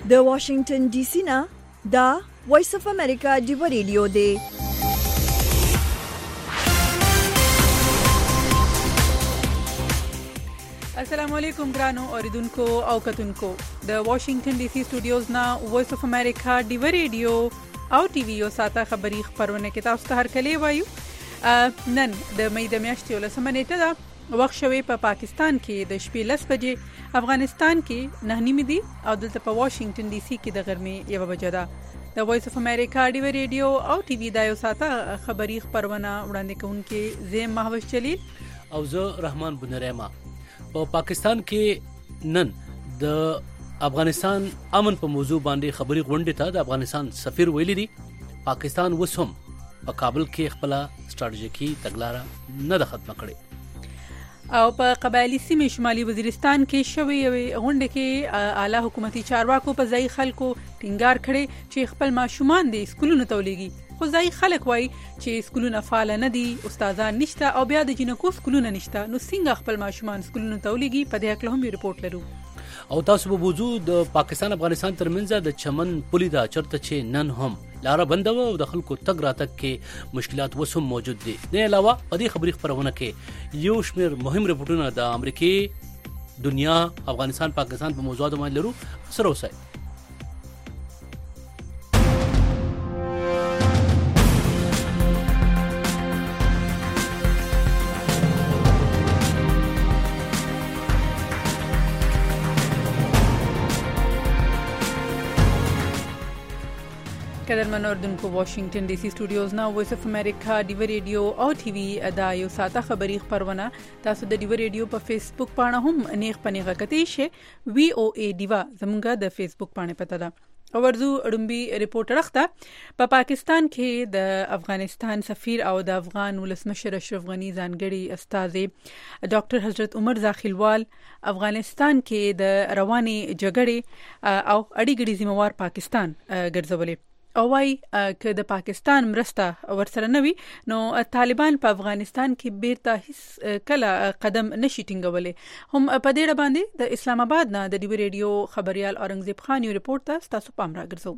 د واشنگټن ډي سي نه دا وایس اف امریکا ډیو ریډیو دی. السلام علیکم ګرانو اوریدونکو او کتونکو د واشنگټن ډي سي سټوډیوز نه وایس اف امریکا ډیو ریډیو او ټي وی یو ساته خبری خبرونه کې تاسو ته هرکلی وایو. نن د مې د میاشتې 18 نیټه ده. وخت شوی په پاکستان کې د شپې 10 بجې، افغانستان کې 9 دي او دلته په واشنگټن ډي سي کې د غرمې 1 بجې ده. د وایس اف امریکا ډیو ریډیو او ټي وی د یو ساته خبری خبرونه وړاندې کوونکې زم محوش جلیل او زه رحمان بنرما. په پاکستان کې نن د افغانستان امن په موضوع باندې خبري غونډه ته د افغانستان سفیر ویلي دي پاکستان وسوم په کابل کې خپل ستراتیژیکي تګلارې نه د ختمه کړې. او په قبایلی سیمې شمالي وزیرستان کې شوې غونډه کې اعلی حکومتي چارواکو په ځای خلکو ټینګار کړي چې خپل ماشومان د سکولونو ته ولېږي، خو ځای خلک وایي چې سکولونه فعال نه دي، استادان نشته او بیا د جنکو سکولونه نشته، نو څنګه خپل ماشومان سکولونو ته ولېږي؟ په دې اړه هم ریپورت لرو. او تاسو په موضوع د پاکستان افغانستان ترمنځ د چمن پولی دا چرته چې نن هم لاره بنده و او د خلکو تګ راتګ کې مشکلات وسوم موجود دي. نه علاوه په دې خبري خبرونه کې یو شمېر مهم ریپورتونه د امریکای، دنیا، افغانستان، پاکستان په موضوعاتو باندې لرو. سره اوسئ. قدرمن اوردونکو واشنگټن ډي سي سټوډیوز نه وایس اف امریکا ډیو ریډیو او ټي وی دا یو ساته خبری خبرونه تاسو د ډیو ریډیو په فیسبوک پاڼه هم نیغ پنیغه کتی شي وی او ای ډیوا زمونږه د فیسبوک پاڼه پته ده. او ورزو اډمبي ریپورټ راخته په پاکستان کې د افغانستان سفیر او د افغان ولسمشر اشرف غنی ځانګړي استاد ډاکټر حضرت عمر زاخیلوال افغانستان کې د رواني جګړې او اړیګړي ذمہوار پاکستان ګرځولې او وايي چې د پاکستان مرسته ورسره نوي نو طالبان په افغانستان کې بیرته هیڅ کله قدم نشي ټینګولې. هم په دې اړه باندې د اسلام آباد نه د ډیو ریډیو خبريال اورنګزیب خان یو ریپورت تاسو پام راګرځو.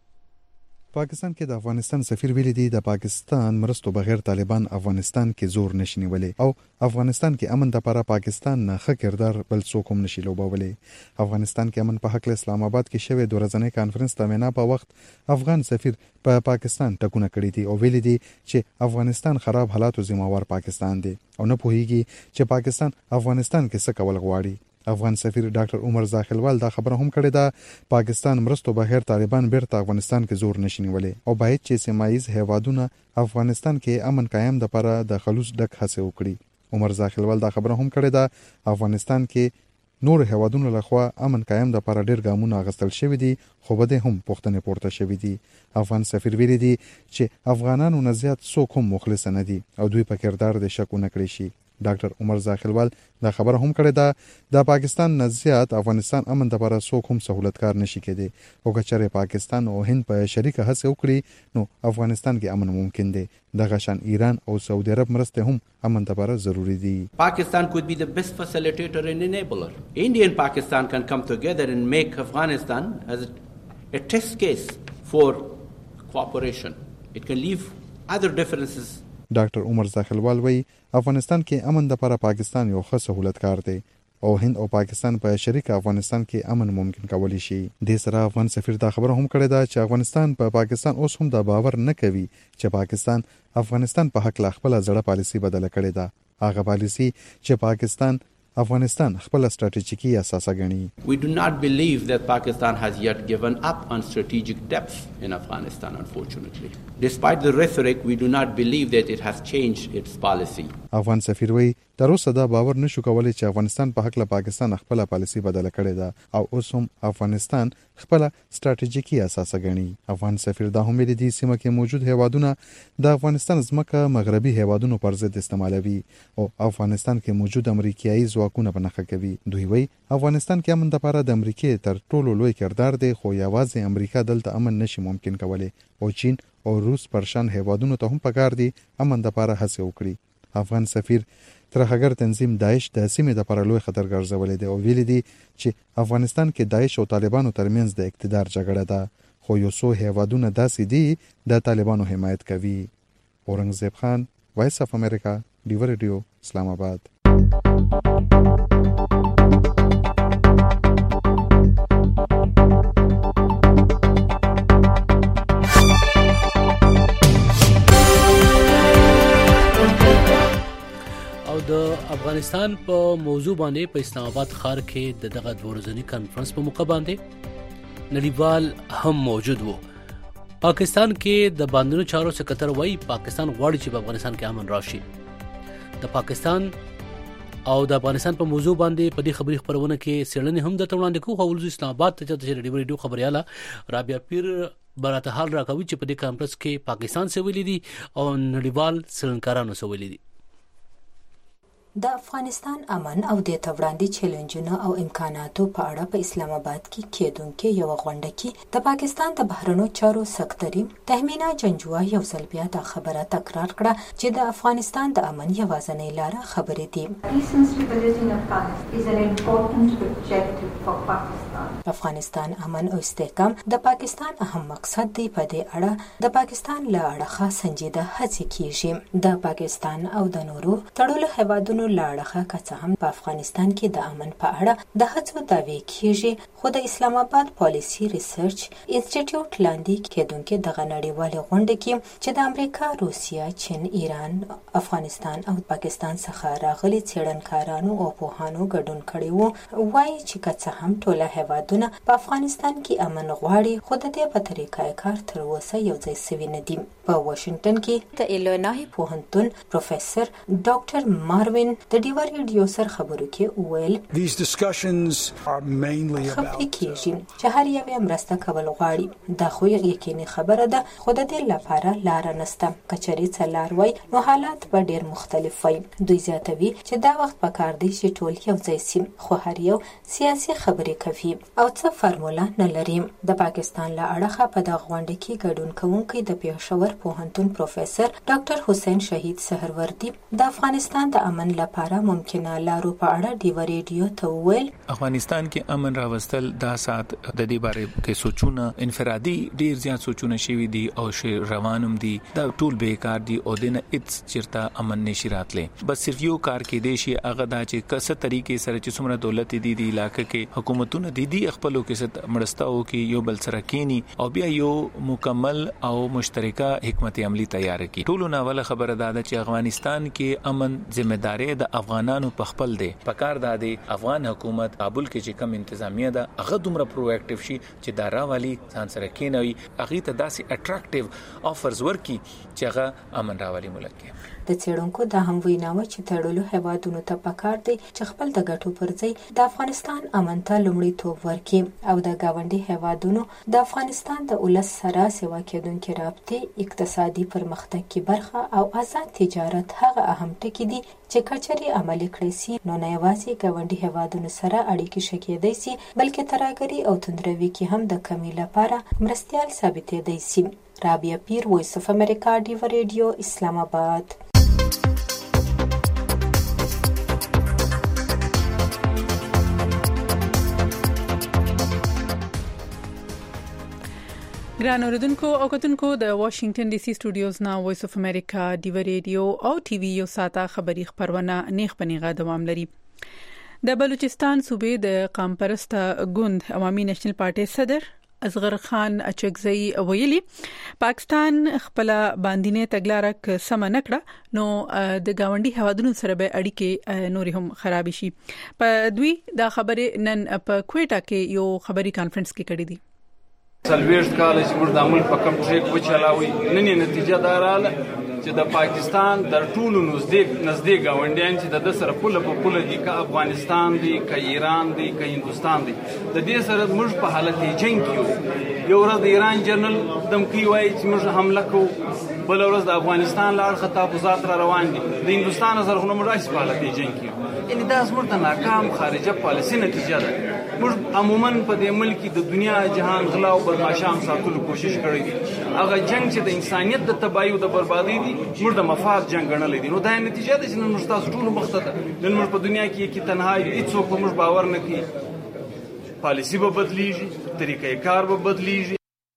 پاکستان کې د افغانستان سفیر ویلي دی د پاکستان مرستو بغیر طالبان افغانستان کې زور نشي نیولې او افغانستان کې امن د لپاره پاکستان نه ښه کردار بل څوک هم نشي لوبولې. افغانستان کې امن په حق اسلام آباد کې شوی د ورځنۍ کانفرنس د مینا په وخت افغان سفیر په پاکستان ټکونه کړی دي او ویلي دي چې افغانستان خراب حالاتو ذمہوار پاکستان دی او نه پوهیږي چې پاکستان افغانستان کې څه کول غواړي. افغان سفیر ډاکټر عمر زاخیلوال دا خبره هم کړې ده پاکستان مرستو بغیر طالبان بیرته افغانستان کې زور نشي نیولې او باید چې سیمایز هیوادونه افغانستان کې امن قائم د لپاره د خلوص ډک هڅه وکړي. عمر زاخیلوال دا خبره هم کړې ده افغانستان کې نور هیوادونو لخوا امن قائم د لپاره ډیر ګامونه اخیستل شوی دي خو بده هم پښتنې پورته شوی دي. افغان سفیر ویلي دي چې افغانانو نه زیات څوک هم مخلص نه دي او دوی په کردار د شک نه کړی شي. ډاکټر عمر زاخیلوال دا خبره هم کړې ده د پاکستان نه زیات افغانستان امن د لپاره څوک هم سہولتکار نشي کېدی او کچره پاکستان او هند په شریکه هڅه وکړي نو افغانستان کې امن ممکن دی. دغه شان ایران او سعودي عرب مرسته هم امن د لپاره ضروری دي. Pakistan could be the best facilitator and enabler. India and Pakistan can come together and make Afghanistan as a test case for cooperation. It can leave other differences. ډاکټر عمر زاخیلوال وایي افغانستان کې امن د لپاره پاکستان یو ښه سہولتکار دی او هند او پاکستان په شریک افغانستان کې امن ممکن کولی شي. د سره افغان سفیر دا خبره هم کړې ده چې افغانستان په پاکستان اوس هم د باور نه کوي چې پاکستان افغانستان په حق لا خپل ځړه پالیسی بدله کړې ده. هغه پالیسی چې پاکستان افغانستان خپل ستراتیژیکي اساسه غني. We do not believe that Pakistan has yet given up on strategic depth in Afghanistan, unfortunately. Despite the rhetoric, we do not believe that it has changed its policy. افغان سفیر وی تر اوسه دا باور نشو کولای چې افغانستان په حق له پاکستان خپل پالیسی بدله کړې ده او اوس هم افغانستان خپل ستراتیژیکي اساسه غني. افغان سفیر دا هم د دې سیمه کې موجود هیوادونه د افغانستان ځمکه مغربي هیوادونو پر ضد استعمالوي او افغانستان کې موجود امریکایي ځواکونه په نخښه کوي. دوی وی افغانستان کې امن د لپاره د امریکای تر ټولو لوی کردار دی خو یوازې امریکا دلته امن نشي ممکن کولای او چین او روس پرشان هیوادونو ته هم پکار دي امن د لپاره هڅه وکړي. افغان سفیر ترهګر تنظیم داعش د سیمې د پر لوی خطر ګرځولې دی او ویلي دي چې افغانستان کې داعش او طالبانو ترمنځ د اقتدار جګړه ده، خو یو څو هیوادونه داسې دي د طالبانو حمایت کوي. اورنګزیب خان، وایس اف امریکا، ډیو ریډیو، اسلام آباد. د افغانستان په موضوع باندې په اسلام آباد ښار کې دغه ورځنی کانفرنس په موقع باندې نړیوال هم موجود وو. پاکستان کې د باندونو چارو سکرټر وایي پاکستان غواړي چې په افغانستان کې امن راشي. د پاکستان او د افغانستان په موضوع باندې په دې خبري خبرونه کې سیړنې هم د وړاندې کوو. اولز اسلام آباد ته چې ریډیو خبرياله رابعه پیر براته حال راکوي چې په دې کانفرنس کې پاکستان څه ویلي دي او نړیوال څېړنکارانو څه ویلي دي. د افغانستان امن او د تورانډي چیلنجونو او امکاناتو په اړه په اسلام آباد کې کېدونکې یو غونډه کې د پاکستان د بهرنیو چارو سکرټري تهمینا جنجوا یو ځل بیا د خبره تکرار کړه چې د افغانستان د امن یوازینۍ لاره خبرې دي. افغانستان امن او استحکام د پاکستان اهم مقصد دی. په دې اړه د پاکستان له اړخه سنجیده هڅې کیږي. د پاکستان او د نورو تړلو هیوادونو له اړخه که څه هم په افغانستان کې د امن په اړه د هڅو دعوې کیږي، خو د اسلام آباد پالیسي ریسرچ انسټیټیوټ لاندې کېدونکې دغه نړیوالې غونډې کې چې د امریکا، روسیه، چین، ایران، افغانستان او پاکستان څخه راغلي څېړنکارانو او پوهانو ګډون کړی وو، وایي چې که څه هم ټوله هیوادونه په افغانستان کې امن غواړي، خو د دې په طریقه کار تر اوسه یو ځای سوي نه دي. په واشنگټن کې د ایلینای پوهنتون پروفیسور ډاکټر ماروین د ډیو ریډیو سره خبرو کې وویل خبرې کېږي چې هر یو یې مرسته کول غواړي. دا خو یقیني خبره ده، خو د دې لپاره لاره نشته. که چېرې څه لار وای نو حالات به ډېر مختلف وای. دوی زیاتوي چې دا وخت پکار دی چې ټول یو ځای سي، خو هر یو سیاسي خبرې کوي او څه فارموله نه لري. د پاکستان له اړخه په دغه غونډه کې ګډون کوونکی د پېښور پوهنتون پروفیسور ډاکټر حسین شهید سحروردي د افغانستان د امن لپاره ممکنه لارو په اړه ډیو ریډیو ته وویل افغانستان کې امن راوستل دا سات د دې باره کې سوچونه انفرادي ډیر زیات سوچونه شوي دي او روانم دي، دا ټول بیکار دي او دنه اټس چرته امن نشي راتله. بس صرف یو کار کې دی شي هغه دا چې کسه طریقې سره چې څومره دولت دي د علاقې کې حکومتونه دي خپلو کې ست مړستاو کې یو بل سره کینی او بیا یو مکمل او مشترکه حکمت عملی تیار کی. ټولو ناوله خبره ده چې افغانستان کې امن ذمہداري د افغانانو په خپل دی. پکار ده د افغان حکومت کابل کې چې کم انتظامیه ده هغه دومره پروایکټیو شي چې دا راوالي ځان سره کینوي، هغه ته داسې اټریکټیو افرز ورکي چې هغه امن راوالي ملک کې. د څېړونکو دا هم ویناوه چې تړلو هیوادونو ته پکار دی چې خپل د ګټو پر ځای د افغانستان امن ته لومړیتوب ورکړي او د ګاونډي هیوادونو د افغانستان د ولس سره سیوا کېدونکې رابطې، اقتصادي پرمختګ کې برخه او آزاد تجارت هغه اهم ټکي دي چې کچري عملي کړی سي نو نه یوازې ګاونډي هیوادونو سره اړیکې ښه کېدای سي بلکې ترهګري او توندروي کې هم د کمی لپاره مرستیال ثابتېدای سي. رابعه پیر، وایس اف امریکا، ډیو ریډیو، اسلام آباد. ګران اوریدونکو او کتونکو د واشنگټن ډي سي سټوډیوز نا وایس اف امریکا ډیو ریډیو او ټي وي یو ساته خبری خبرونه نیخ پنیغه دوام لري. د بلوچستان صوبې د قوم پرست ګوند عوامي نېشنل پارټي صدر اصغر خان اچکزئی ویلي پاکستان خپل باندینه تګلارک سم نکړه نو د گاونډي هوادونو سره به اړیکې نور هم خراب شي. په دوی دا خبره نن په کوټا کې یو خبري کانفرنس کې کړې دي. سلويشت کال چې موږ د عمل په کم ټریک وچلاوي نن نتیجه داراله چې د پاکستان در ټولو نزدیک گاونډیان چې د سره پوله په پوله دي که افغانستان دي که ایران دي که هندستان دي د دې سره موږ په حالت جنگ کې یو ورځ د ایران جنرال دمکی وایي چې موږ حمله کوو، بل ورځ د افغانستان لاړ تحفظات را روان دي، د هندستان سره خو موږ په حالت جنگ کې یعنی دا زموږ د ناکام خارجه پالیسي نتیجه ده. موږ عموما په دې ملک د دنیا جهان غلا او بدمعشان ساتلو کوشش کړې دي. هغه جنگ چې د انسانيت د تباہي او د بربادي دي موږ د مفاد جنګ ګڼلی دي. نو دا نتیجه ده چې نن موږ تاسو ټولو مخته ده. نن موږ په دنیا کې تنها یو، هېڅوک په موږ باور نه کوي. پالیسي به بدلیږي، طریقې کار به بدلیږي.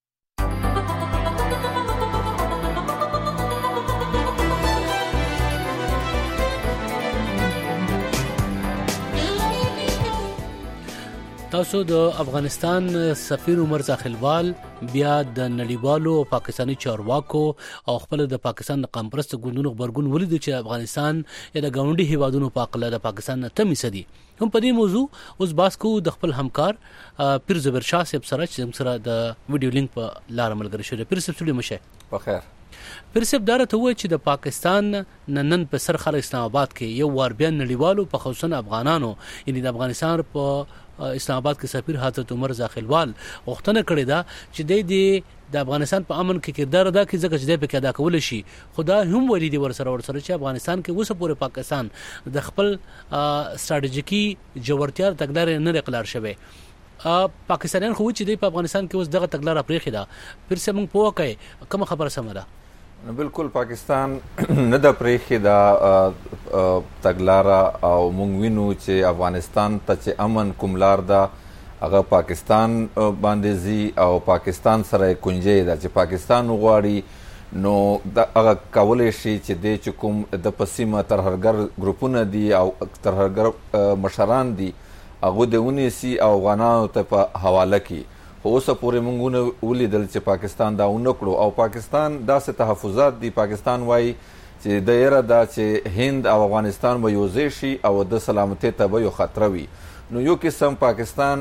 تاسو د افغانستان سفیر عمر زاخیلوال بیا د نړیوالو پاکستانی چارواکو او خپل د پاکستان د قومپرست ګوندونو خبرګون ولید چې افغانستان یا د ګاونډي هیوادونو په اړه د پاکستان تمی سدي. هم په دې موضوع اوس باس کو د خپل همکار پیر زبر شاه صاحب سره چې سره د ویډیو لینک په لار ملګری شو. پیر صاحب ټول مشه په خیر. پیر صاحب داره ته وایي چې د پاکستان نن په سر خل اسلام آباد کې یو وار بیا نړیوالو په خصوصا افغانانو یعنی د افغانستان په اسلام آباد کې سفیر حضرت عمر زاخیلوال غوښتنه کړې ده چې د افغانستان په امن کې کردار ادا کړي ځکه چې د پکې ادا کول شي. خدا هم ویلي دي ورسره چې افغانستان کې اوسه پورې پاکستان د خپل ستراتیژیکي جوړتیا تګلارې نه اقرار شوه. پاکستانیان خو چې په افغانستان کې اوس دغه تګلارې پرېخي ده. پیر څه موږ پوه کړي کوم خبره سم ده؟ بالکل پاکستان نه د پرېخي دا تګلاره او موږ وینو چې افغانستان ته چې امن کوم لار ده هغه پاکستان باندې زی او پاکستان سره کنجي ده چې پاکستان وغواړي نو هغه کولی شي چې د کوم د پسیمه ترهګر ګروپونه دي او ترهګر مشران دي هغه د ونیسي او افغانانو ته په حواله کړي. خو اوسه پورې موږ ولیدل چې پاکستان دا ونه کړو او پاکستان داسې تحفظات دي. پاکستان وایي چې د یره دا چې هند او افغانستان به یوځای شي او د سلامتۍ ته به یو خطر وي. نو یو قسم پاکستان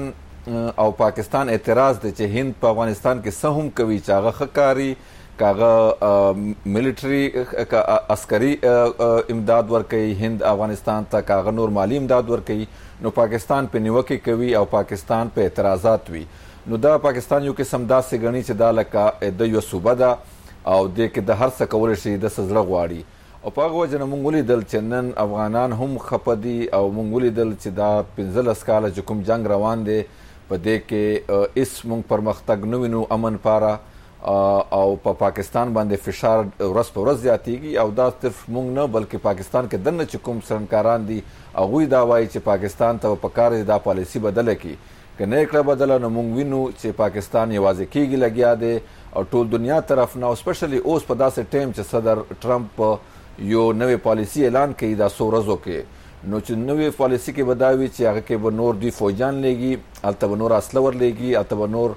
اعتراض دی چې هند په افغانستان کې څه هم کوي چې هغه ښه کاري کاغه ملټري عسکري امداد ورکوي هند افغانستان ته کاغه نور مالی امداد ورکوي. نو پاکستان په نیوکه کوي او پاکستان په اعتراضات وي. نو دا پاکستان یو قسم داسې ګڼي چې دا لکه د یو صوبه ده او د کې د هر څه کولی شي د څه زړه غواړي. او په هغه وجه نه موږ ولیدل چې نن افغانان هم خفه دي او موږ ولیدل چې دا 15 کاله چې کوم جنګ روان دی په دې کې هېڅ موږ پرمختګ نه وینو امن پاره او په پاکستان باندې فشار ورځ په ورځ زیاتېږي. او دا صرف موږ نه بلکې پاکستان کې دننه چې کوم څرنکاران دي هغوی دا وایي چې پاکستان ته پکار دی دا پالیسي بدله کړي. که نه کړه بدله نو موږ وینو چې پاکستان یوازې کېږي لګیا دی او ټول دنیا طرف نه او سپیشلی اوس په داسې ټایم چې صدر ټرمپ یو نوې پالیسي اعلان کوي دا څو ورځو کې. نو چې نوې پالیسي کې به دا وي چې هغه کې به نور دوی فوجان لیږي هلته به نور اسله ورلیږي هلته به نور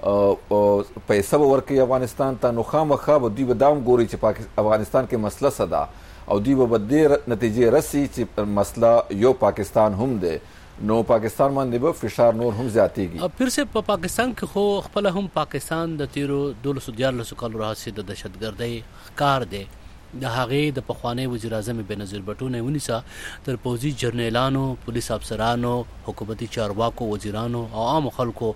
پیسه به ورکوي افغانستان ته. نو خامخا به دوی به دا هم ګوري چې افغانستان کې مسله څه ده او دوی به دې نتیجې رسي چې مسله یو پاکستان هم دی. نو پاکستان باندې به فشار نور هم زیاتېږي. پیر سے په پاکستان کې خو خپل هم پاکستان د تیرو 1214 کالو راهیسې د دهشتګردۍ ښکار دی. د هغې د پخوانی وزیر اعظم بېنظیر بھټو نه ونیسه تر پوځي جرنیلانو پولیس افسرانو حکومتي چارواکو وزیرانو او عام خلکو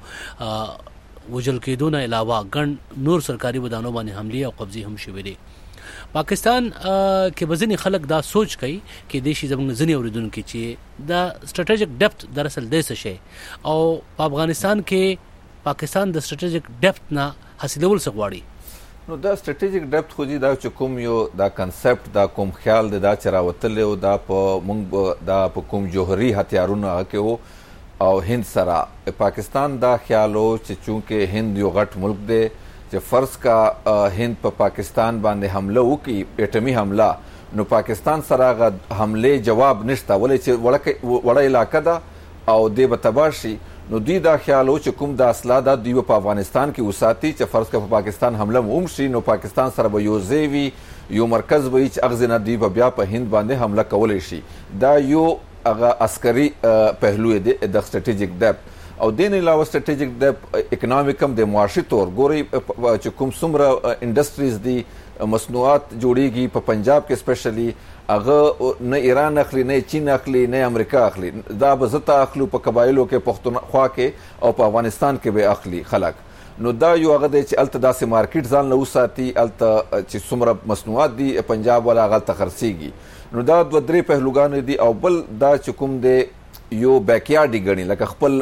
وژل کېدو نه علاوه ګڼ نور سرکاري ودانو باندې حملې او قبضې هم شوې دي. پاکستان کې ځینې خلک دا سوچ کوي چې د شي زموږ ځینې اوریدونکو چې دا سټریټیجیک ډیپت دراصل د څه شي او په افغانستان کې پاکستان د سټریټیجیک ډیپت نه حاصلول څه غواړي. نو دا سټریټیجیک ډیپت خو دا چې کوم یو دا کنسپټ دا کوم خیال دی دا چې راوتلی و دا په موږ دا په کوم جوهري هتیارونو هغه کې و او هند سره پاکستان دا خیال و چې چونکې هند یو غټ ملک دی چې فرض کا هند په پاکستان باندې حمله وکړي اټمي حمله نو پاکستان سره هغه حملې جواب نشته ولې چې وړه علاقه ده او دې به تباه شي. نو دوی دا خیال و چې کوم د اسلحه ده دوی په افغانستان کې وساتي چې فرض کا په پاکستان حمله هم شي نو پاکستان سره به یو ځای وي یو مرکز به چې اغزه نه دوی به بیا په هند باندې حمله کولی شي. دا یو هغه عسکري پهلو دی د سټریټیجیک ډیپت او دین علاوه سټریټیجیک ډیپت اکونومیک هم د معاشي تور ګوري چې کوم څومره انډسټریز دي مصنوعات جوړیږي په پنجاب کې سپیشلی هغه نه ایران اخلي نه چین اخلي نه امریکا اخلي دا به زته اخلو په قبایلو کې پښتونخوا کې او په افغانستان کې به اخلي خلک. نو دا یو هغه دی چې الته داسې مارکیټ ځان له وساتي الته چې څومره مصنوعات دي پنجاب والا هغه الته خرڅېږي. نو دا دوه درې پهلوګانې دي او بل دا چې کوم دی یو بیکیارډي ګڼي لکه خپل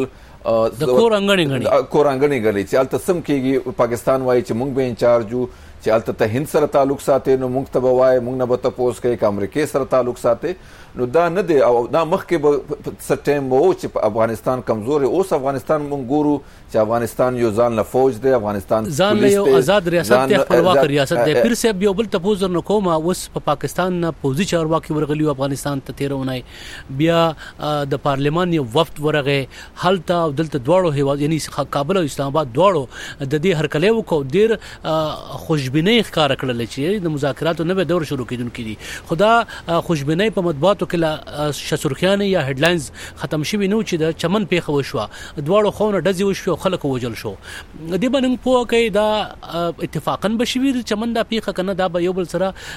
د کور انګړې ګڼي چې هلته سم کېږي پاکستان وایي چې موږ به انچارج یو چې البته ته هند سره تعلق ساتي نو موږ ته وایي موږ نه به تاسو کوي چې امریکا سره تعلق ساتي نو دا نه دی او دا مخکې به سټیم وو چې په افغانستان کمزوري اوس افغانستان موږ ګورو چې افغانستان یو ځان له فوج دی افغانستان ځان له یو آزاد ریاست دی خپلواک ریاست دی پیر صاحب یو بل تاسو نه کومه اوس په پاکستان نه پوزي چارواکي ورغلی افغانستان ته تیرونه بیا د پارلمان یو وفد ورغه حالت او دلته دواړو هیواد یعنی کابل او اسلام آباد دواړو د دې هرکلی وکړو ډیر خوشبینۍ ښکار کړل چې د مذاکراتو نوې دور شروع کیدونکې دي خدا خوشبینۍ په مطبوعاتو کې شسرخیان یا هډلاینز ختم شوی نو چې د چمن پیښه وشوه دواړو خونه ډزې وشو خلک وجل شو دې باندې په کې دا اتفاقا بشوي چمن دا پیښه کنه دا به یو بل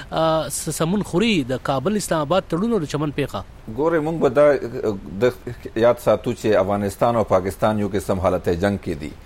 سره سمون خوري د کابل اسلام آباد تړونو د چمن پیښه ګوره موږ به دا د یاد ساتو چې افغانستان او پاکستان یو قسم حالت جنگ کې دي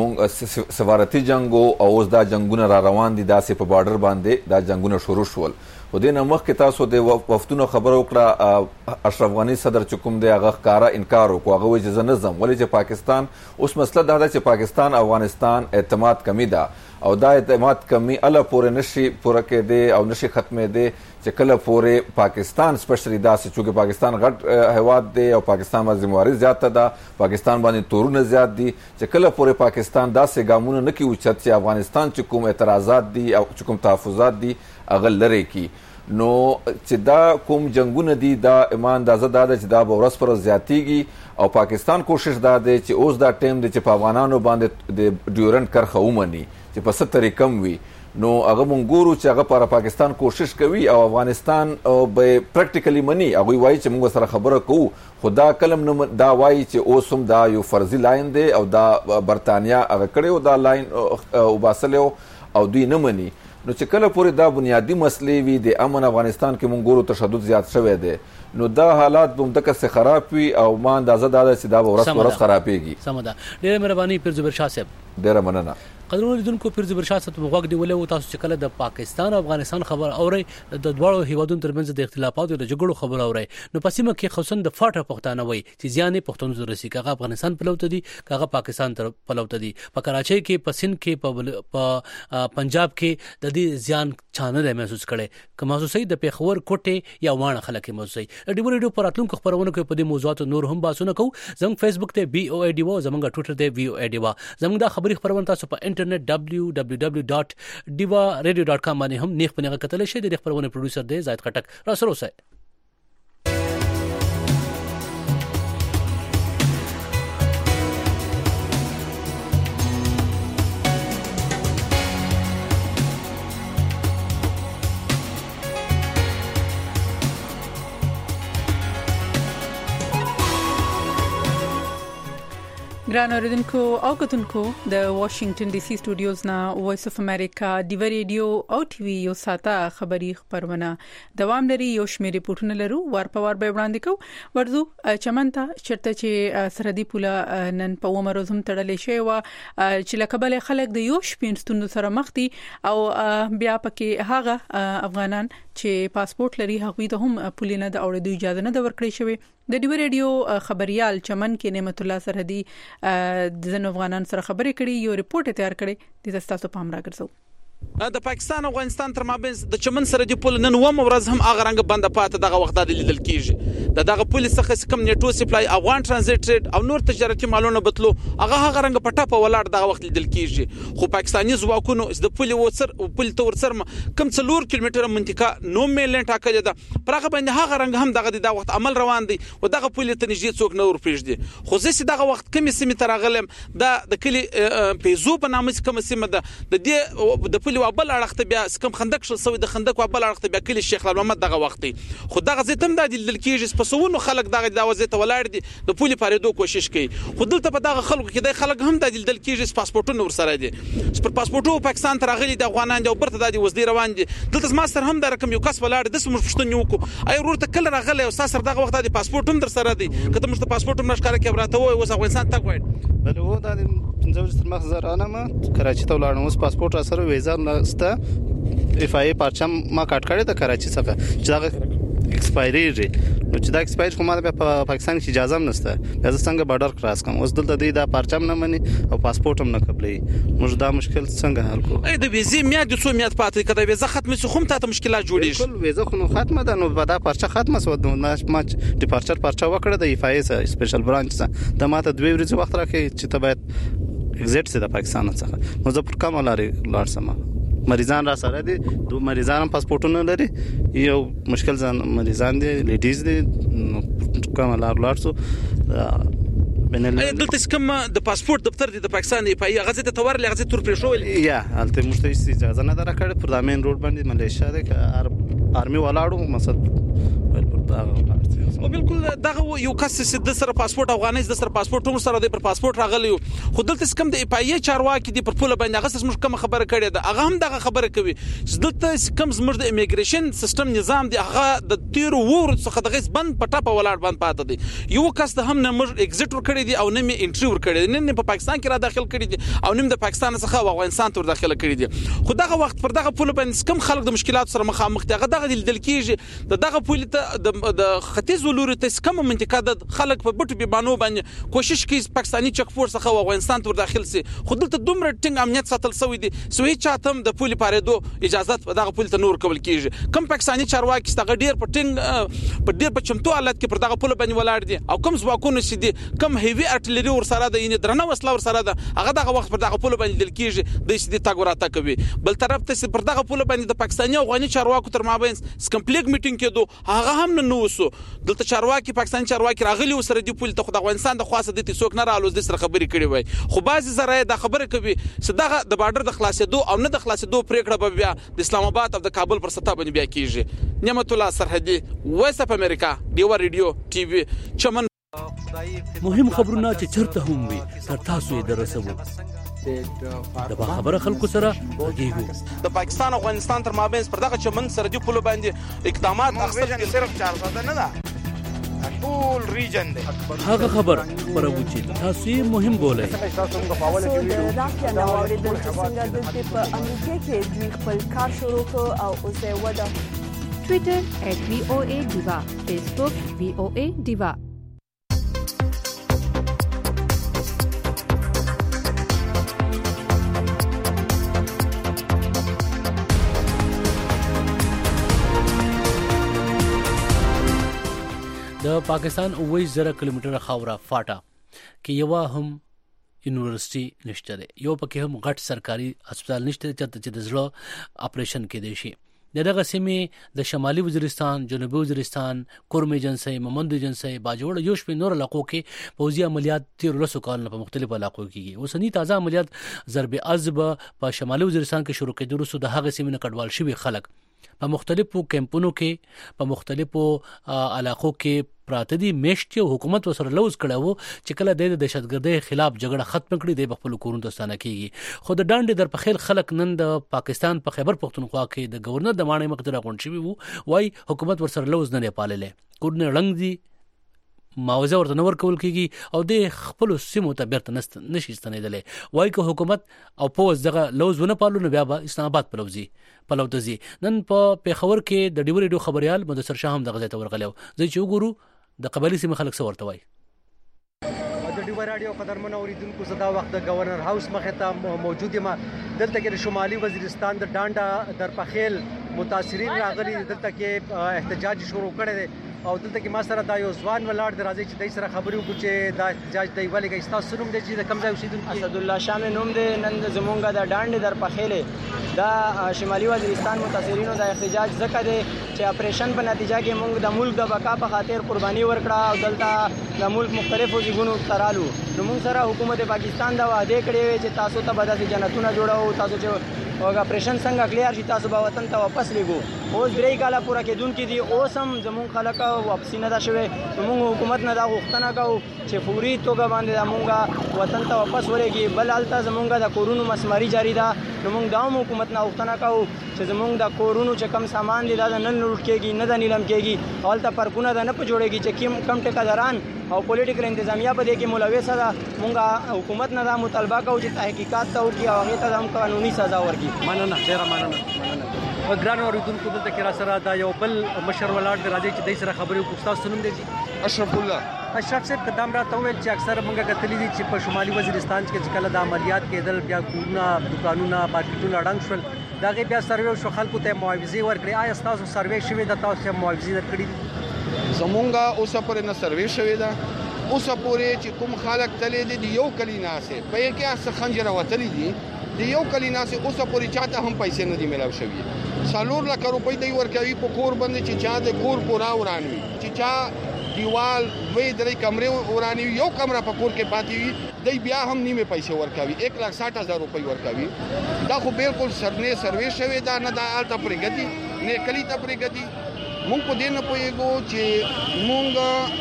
مونږ سفارتي جنگ او اوس دا جنگونه را روان دي داسې په بارډر باندې دا جنگونه شروع شول خو دې نه مخکې تاسو د وفتونو خبره وکړه اشرف غني صدر چې کوم دی هغه ښکاره انکار وکړو هغه وایي چې زه نه ځم ولې چې پاکستان اوس مسله دا ده چې پاکستان افغانستان اعتماد کمی ده او دا اعتماد کمی اله پورې نشي پوره کېدی او نشي ختمېدی چې کله پورې پاکستان سپیشلی داسې چونکې پاکستان غټ هیواد دی او پاکستان باندې ذمہواري زیاته ده پاکستان باندې تورونه زیات دي چې کله پورې پاکستان داسې ګامونه نه کوي چې افغانستان چې کوم اعتراضات دي او چې کوم تحفظات دي هغه لري کی نو چې دا کوم جنگونه دي دا ایمان اندازه دا چې دا به ورځ پر ورځ زیاتیږي او پاکستان کوشش دا دی چې اوس دا ټیم دی چې په افغانانو باندې د ډیورنټ کرښه ومني چې په څه طریقه وي نو هغه مونږ ګورو چې هغه پر پاکستان کوشش کوي او افغانستان به پریکټیکلی مني هغه وایي چې موږ سره خبره کوو خدا کلم نه دا وایي چې اوس هم دا یو فرضي لاین دی او دا برتانیا هغه کړو دا لاین وباسلو او دوی نه مني نو چې کله پورې دا بنیادی مسلې وي د امن افغانستان کې مونږ ګورو تشدد زیات شوی دی نو دا حالات به همدغه څه خراب وي او ما اندازه دا ده چې دا به ورځ خرابېږي سمه ده ډېره مهرباني پیر زبیر شاه صاحب ډېره مننه قدرونو لیدونکو پیر زبیر شاه صاحب وغوږ دی ولې تاسو چې کله د پاکستان او افغانستان خبر اورئ د دواړو هیوادونو ترمنځ د اختلافاتو د جګړو خبر اورئ نو په سیمه کې خصوصا د فاټه پښتانه وي چې ځانې پښتون زرسي کاغه افغانستان پلوت دي کاغه پاکستان تر پلوت دي په کراچۍ کې په سند کې په پنجاب کې د دې ځان چانل محسوس کړي که محسوسي د پیښور کوټه یا وانه خلک محسوسي ډیو ریډیو پر اتلونکو خبرونه کوي په دې موضوعاتو نور هم باسونه کو زموږ فیسبوک ته BOAD زموږ ټوئیټر ته BOAD زموږ دا خبري خبرونه تاسو په انټرنیټ www.divaradio.com باندې هم نیخ پنهغه کتل شي د خبرونه پروډوسر دی زاید خټک را سره اوسه ګران اوریدونکو او کتونکو د واشنگټن ډي سي سټوډیوز نا وایس اف امریکا ډیو ریډیو او ټي وي یو ساته خبري خبرونه دوام لري یو شمېر ریپورتونه لرو ور په ور به وړاندې کو ورزو چمنته چرته چې سرحدي پوله نن په عمر زم تړلې شوی و چې لکبل خلک د یو شپینستون سره مخ دي او بیا پکې هغه افغانان چې پاسپورت لري هغوی ته هم پولینه د اورېدو اجازه نه ورکړې شوی د ډیو ریډیو خبريال چمن کې نعمت الله سرحدي د زنو افغانان سره خبرې کړي یو ریپورت تیار کړي د تاسو پام راګرځو د پاکستان او افغانستان تر مابین د چمن سره دی پول نن ومه ورځ هم اغه رنګ بند پاتې دغه وخت د لیدل کیږي دغه پولیس څخه کم نیټو سپلای افغان ترانزیت ټریډ او نور تجارتي مالونه بتلو هغه رنګ پټه په ولاړ دغه وخت لیدل کیږي خو پاکستاني ځواکونو د پول وڅر پول تور سر کم 4 کیلومتره منطقه نو میلن ټاکل ده پرغه باندې هغه رنګ هم دغه وخت عمل روان دي او دغه پول ته نږدې څوک نه ورپېږدي خو زه دغه وخت کمی سیمه ترغلم د کلی پیزو په نامه کوم سیمه ده د دې د پول وبل اړخته بیا سکم خندق شل سوی د خندق وبل اړخته بیا کلی شیخ محمد دغه وخت خو دغه زیتم د دل کېږي پسونو خلک دغه وزته ولاړ دي د پولی پاریدو کوشش کوي خو دلته په دغه خلکو کې د خلک هم د دل کېږي پاسپورتونه ور سره دي پر پاسپورتو پاکستان ته راغلي د افغانان دی او برته د وزدي روان دي دلته ماستر هم د رقم یو کس ولاړ د سمور پښتون یو کو اي ورته کله راغلي او ساسر دغه وخت د پاسپورت هم در سره دي کته مشته پاسپورت هم نشکاره کې براته وای اوس افغانستان تک وای بل و د 15 مخ زرانه ما کراچي ته ولاړم اوس پاسپورت سره ویزا نسته اف آی پرچم ما کټ کړی د کراچي څخه چې ایکسپایری نو چې دا ایکسپایر خو ما په پاکستان کې اجازه هم نشته بیا څنګه بارډر کراس کوم اوس دلته دی دا پرچم نه مني او پاسپورت هم نه قبلې موږ دا مشکل څنګه حل کوو د ویزې میاد څو میاد پاتې کړه ویزه ختمه سو هم ته مشکلات جوړیږي ټول ویزه خو نو ختمه ده نو دا پرچه ختمه سو ما ډیپارچر پرچه وکړه د ایف آی اس سپیشل برانچ څخه د ماته 2 ورځې وخت راکې چې ته باید ایگزیټ سي د پاکستان څخه نو زه پر کومه لار سم مریضان را سره دي دوه مریضان هم پاسپورتونه لري یو مشکل ځان مریضان دي لیډیز دي کومه لار سو دلته کوم د پاسپورت دفتر دی د پاکستان په غزه ته تور لغزه تور پرشول یا البته مشته اجازه نه درکړه پر د مین روډ باندې ملیشیا ده ارمي ولاړو مثلا او بالکل دغه یو کس چې د سره پاسپورت افغاني د سره پاسپورت هم سره د پر پاسپورت راغلی خو دلته کوم د ایپای چارواکي دی پر پوله باندې هغه څه کوم خبره کړې ده هغه هم دغه خبره کوي چې دلته کوم زموږ د امیګریشن سیستم نظام دی هغه د تیر وور څخه دغه بند پټه په ولاړ باندې پاتې دی یو کس ته هم نه موږ ایگزیټ ور کړی دی او نه می انټری ور کړی دی نه په پاکستان کې را داخل کړی دی او نه د پاکستان څخه افغانستان ته داخله کړی دی خو دغه وخت پر دغه پوله باندې کوم خلک د مشکلات سره مخامخ دي هغه دغه دل کېږي دغه پوله ته د ختیځ ولوري ته کوم منطقه د خلک په بټو بیبانو باندې کوشش کوي پاکستاني چک پور څخه افغانستان ته داخل سي خو دلته دومره ټینګ امنیت ساتل شوی دي سو هیڅ چاتم د پولی پاریدو اجازه په دغه پول ته نور کول کیږي کوم پاکستاني چارواکي ستغه ډیر په ټینګ په ډیر په چمتو حالت کې پر دغه پول باندې ولاړ دي او کوم ځواکونه چې دي کوم هیوی ارټلری ور سره د یې درنه وسله ور سره ده هغه دغه وخت پر دغه پول باندې دل کیږي د دې تاګ وراته کوي بل طرف ته پر دغه پول باندې د پاکستاني افغاني چارواکو تر مابین کمپلیټ میټینګ کېدو هغه هم نه وسو دلته چارواکي پاکستاني چارواکي راغلي سره دی پول ته خو د افغانستان د خاصه د څوک نه رالوز د سره خبرې کړي وای خو بعضی زراعي د خبره کوي چې دغه د بارډر د خلاصېدو او نه د خلاصېدو پریکړه به بیا د اسلام آباد او د کابل پر سطح باندې بیا کیږي نعمت الله سرحدي وایس اف امریکا ډیوا ریډیو ټي وي چمن مهم خبرونه چې چرته هم وي تر تاسو یې درسوو د خبره خلکو سره غږیږو د پاکستان او افغانستان تر مابین پر دغه چمن سره دی پول باندې اقدامات اخیستل صرف 400 نه ده ټول ریجن دی هغه خبر خبرو چې تاسو یې مهم بولئ تاسو موږ په اول کې ویډیو راځي نو اوریدل چې څنګه د په امریکا کې دوی خپل کار شروع کړ او اوس یې ودا ټوئیټر @voa_diva فیسبوک VOA diva د پاکستان 20000 کیلومتره خاوره فاټا کې یو هم یونیورسيټي نشته ده یو پکې هم غټ سرکاري هسپتال نشته چې د زړه اپریشن کې دی شي دغه سیمه د شمالي وزیرستان جنوبي وزیرستان کورم ایجنسي ممند ایجنسي باجوړ یو شپې نور علاقو کې پوځي عملیات 13 کال په مختلفو علاقو کې کیږي اوسنی تازه عملیات ضرب عذب په شمالي وزیرستان کې شروع کېدو وروسته د هغه سیمه کډوال شوی خلک په مختلفو کیمپونو کې په مختلفو علاقو کې پراته دي میشتي حکومت وسره لوز کړو چې کله د دهشتګردۍ خلاف جګړه ختم کړي د خپل کورونو ته ستانه کیږي خو د ډانډ در په خیر خلک نن د پاکستان په خیبر پختونخوا کې د گورنر د مانې مقدره غونډه وو وای حکومت ورسره لوز نه پاللې کورونه رنګ دي معاوضه ورته نور کول کیږي او د خپل سیمو ته بیرته نشي ستنیدلې وای که حکومت او پوز دغه لوز ونه پالو نو بیا به اسلام آباد پلوځي نن په پیښور کې د ډیو ریډیو خبريال مدثر شاه هم دغه ځای ته ورغلو زه چې وګورو د قبایلی سیمه خلک څه ورته وای د ډیو رادیو قدرمن اوریدونکو زدا وخت د گورنر هاوس مخه ته موجود یم دلته کې شمالي وزیرستان د ډانډا در پخیل متاثرین راغلي دلته کې احتجاج شروع کړي دي او دلته کې ما سره دا یو ځوان ولاړ د راځي چې دای سره خبرې وکړو چې دا احتجاج دی ولې کې تاسو نوم دی چې د کم ځای اوسیدونکو اسد الله شاه نوم دی نن زمونږه د ډانډ در پخېلې دا شمالي وزیرستان متاثرینو د احتجاج ځکه دی چې اپریشن په نتیجه کې موږ د ملک د بقا په خاطر قرباني ورکړه او دلته د ملک مختلفو ځایونو ترالو نو موږ سره حکومت پاکستان دا وعده کړې وي چې تاسو ته به داسې جنتونه جوړو تاسو چې او اپریشن څنګه کلیر شي تاسو به وطن ته واپس لګو اوس درې کاله پوره کېدونکې دي اوس هم زموږ خلک واپسي نه ده شوی موږ حکومت نه دا غوښتنه کوو چې فوري توګه باندې موږ وطن ته واپس ورېږي بل هلته زموږ د کورونو مسماري جاری ده نو موږ دا هم حکومت نه غوښتنه کوو چې زموږ د کورونو چې کم سامان دي دا نه لوټ کېږي نه د نیلم کېږي او هلته پارکونه ده نه په جوړېږي چې کم ټیکهداران او پولیټیکل انتظامیه په دې کې ملوثه ده موږ حکومت نه دا مطالبه کوو چې تحقیقات ته وکړي او هغې ته هم قانوني سزا ورکړي مننه ډېره مننه ګران اوریدونکو دلته کې را سره دا یو بل مشر ولاړ دی، راځي چې دای سره خبرې وکړو. تاسو نوم دی جی؟ اشرف الله. اشرف صاحب قدام راته وویل چې اکثر موږ کتلې دي چې په شمالي وزیرستان کې چې کله د عملیات کېدل بیا کورونه دکانونه مارکیټونه ړنګ شول، دا غي بیا سروې شو، خلکو ته معاوضې ورکړي. آیا تاسو سروې شوې ده؟ تاسو معاوضې درکړي دي؟ زمونږه اوسه پورې نه سروې شوې ده. اوسه پورې چې کوم خلک تللی دي د یو کلی ناسې په یې کې څه خنجره وتلي دي د یو کلی ناسې اوسه پورې چاته هم پیسې نه دي ملاو شوي. 4 لک روپۍ دی ورکوي په کور باندې چې چا د کور پورا ورانوي، چې چا دیوال وې درې کمرې ورانوي، یو کمره په کور کې پاتې وي دی بیا هم نیمه پیسې ورکوي، 1,60,000 روپۍ ورکوي. دا خو بالکل سرنه سروې شوې ده نه، دا آلته پرېږدي نه کلی ته پرېږدي. مونږ په دې نه پوهېږو چې مونږ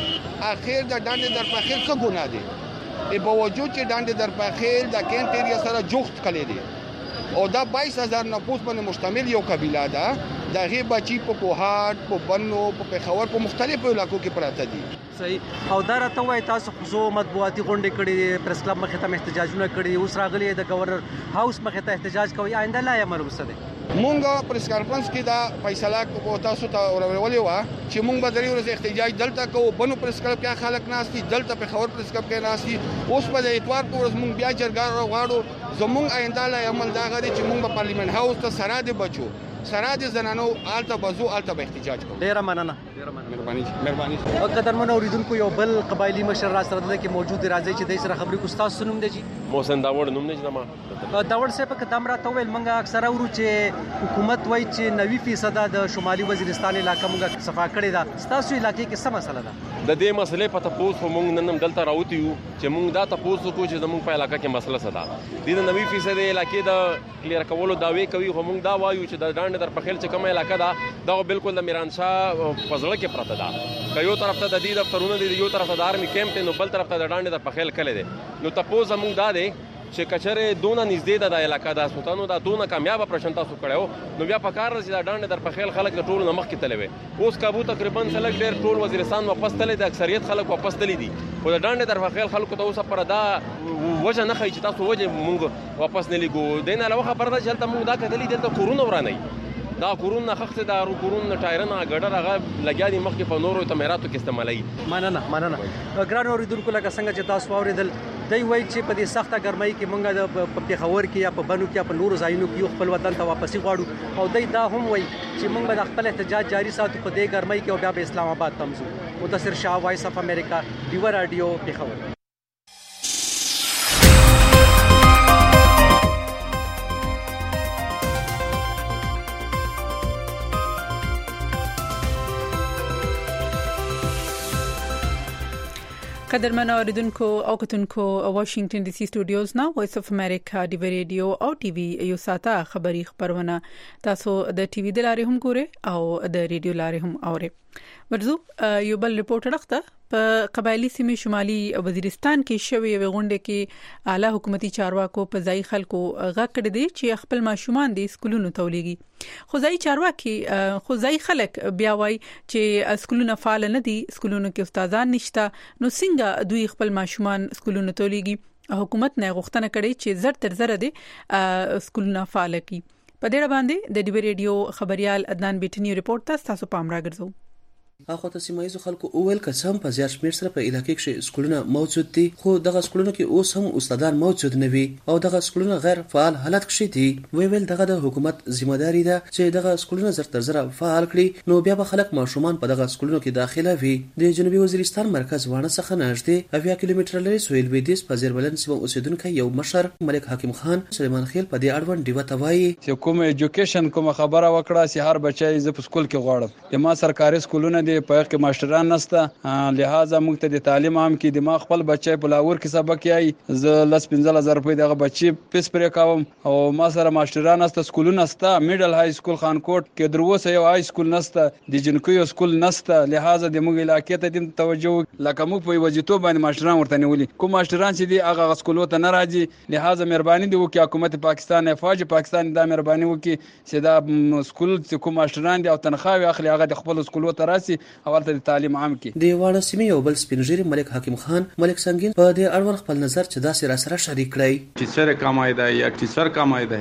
اخر د ډانډې در په خیر څه ګناه دی، ای باوجود چې ډانډې در په خیر د کینټ ایریا سره جوخت کړی دی او دا 22,000 نفوس باندې مشتمل یو قبیله ده. د هغې بچي په کوهاټ، په بنو، په پېښور، په مختلفو علاقو کې پراته دي. صحیح. او دا راته وایي تاسو خو مطبوعاتي غونډې کړې، پریس کلب مخې ته احتجاجونه کړي، اوس راغلي د گورنر هاوس مخې ته احتجاج کوي. آینده لا عمل وسه دی. مونږ پریس کانفرنس کې دا فیصله کو تاسو ته ورولې و چې مونږ به درې ورځې احتجاج دلته کوو. بنو پریس کلب کې خلک ناشتي، دلته په خبر پریس کلب کې ناشتي. اوس په اتوار په ورځ مونږ بیا جرګه غواړو. زمونږ آینده لا عمل دا غواړي چې مونږ په پارلیمنت هاوس ته سره د بچو سره د زنانو آلته بزو آلته به احتجاج کوو. ډیره مننه. مهرباني. او قدرمن اوریدونکو یو بل قبایلی مشر را سره د کې موجود راځي چې د سره خبرې کو. تاسو نوم دی جی؟ محسن داوړ نوم دی جنما. داوړ صاحب قدام راته ویل موږ اکثر اورو چې حکومت وایي چې 90% د شمالي وزیرستان علاقې موږ صفا کړې ده. تاسو علاقې کې څه مسله ده؟ د دې مسلې په تاسو موږ نن دلته راوتی یو چې موږ دا تاسو کو چې زموږ په علاقې کې مسله څه ده. د 90% علاقې د کلیر کولو داوی کوي، خو موږ دا وایو چې د ډانډ در په خیل چې کومه علاقې ده دا بالکل د میران شاه فضله کې پراته ده. که یو طرف ته د دې دفترونه دي، یو طرف ته د آرمي کیمپ دی، نو بل طرف ته د ډانډ در په خیل کله دي. نو تاسو موږ دا دی چې کچره دونه نږدې ده د علاقې د سلطانو دا دونه کامیاب اپریشن تاسو کړو، نو بیا په کار چې دا ډانډ در په خیل خلک د ټولو نمخ کې تلوي. اوس کابو تقریبا سلک ډېر ټول وزیرستان واپس تللی، د اکثریت خلک واپس تللی دي، خو د ډانډ در په خیل خلکو ته اوس پر دا وجه نه خي چې تاسو وجه مونږ واپس نه لګو. دین علاوه خبره ده چې تاسو مونږ دا کتلی دلته کورونه ورانه دا کورونه خخته دا کورونه ټایرونه ګډر هغه لګیا دي مخکې په نورو تمراتو کې استعمالي. مننه. ګران اوریدونکو لکه څنګه چې تاسو اوریدل دی وایي چې په دې سخته ګرمۍ کې مونږ د پېښور کې یا په بنو کې یا په نورو ځایونو کې یو خپل وطن ته واپسي غواړو، او دی دا هم وایي چې مونږ به د خپل احتجاج جاری ساتو په دې ګرمۍ کې او بیا به اسلام آباد ته ځو. مدثر شاه، وایس اف امریکا، ډیو رادیو، پېښور. قدرمن اوریدونکو او کتونکو واشنگټن ډي سي سټوډیوز نا وایس اف امریکا ډیو رادیو او ټي وي یو ساته خبري خبرونه تاسو د ټي وي د لارې هم ګوره او د ریډیو لارې هم اوري. ورزو یو بل ریپورت راغته په قبایلی سیمه شمالي وزیرستان کې شوی غونډه کې اعلی حکومتي چارواکو په ځای خلکو غږ کړی دی چې خپل ماشومان د سکولونو تولېږي. خو ځای چارواکي خو ځای خلک بیا وایي چې سکولونه فعال نه دي، سکولونو کې استادان نشته، نو څنګه دوی خپل ماشومان سکولونو تولېږي. حکومت نه غوښتنه کړې چې زر تر زر دي سکولونه فعال کړي. په دې باندې د ډیو رادیو خبريال عدنان بیٹنی رپورت تاسو پام راګرځو. اخو ته سیمایي خلکو اول قسم په زیات شمیر سره په علاقې کې سکولونه موجود دي، خو دغه سکولونه کې اوس هم استادان موجود نه وي او دغه سکولونه غیر فعال حالت کې دي. ویل دغه د حکومت ځمېداري ده چې دغه سکولونه زر تر زر فعال کړي، نو بیا به خلک ماشومان په دغه سکولونو کې داخله وي. د جنوبي وزیرستان مرکز وانه څخه نږدې 80 کیلومتر لري سویل ویدیس په زیربلن سیمه اوسیدونکو یو مشر ملک حکیم خان سلیمان خیل په دې اړوند دیو توایي چې کوم ایجوکیشن کوم خبره وکړه چې هر بچی ز په سکول کې غواړم. ما سرکاري سکولونه دي په کې ماشټران نسته، لہذا موږ ته د تعلیم عام کې د ما خپل بچی په لاور کې سبق یای ز 15,000 روپۍ دغه بچی پیس پرې کوم او ما سره ماشټران نسته، سکولونه نسته، میډل های سکول خانکوټ کې دروسه یو های سکول نسته، د جنکیو سکول نسته. لہذا د موږ علاقې ته د توجه لکه موږ په وجیتو باندې ماشټران ورته نیولي، کوم ماشټران چې دی هغه سکولو ته نه راځي. لہذا مهرباني دی وکي حکومت پاکستان فوج پاکستان دا مهرباني وکي چې دا سکول چې کوم ماشټران دی او تنخواه اخلي هغه د خپل سکولو ته راسي اول ته تعلیم عام کې. د واړه سیمې یو بل سپینږیري ملک حکیم خان ملک سنگین په دې اړوند خپل نظر چې دا سره شریک کړی چې سره کمای دی یا ټیچر کمای دی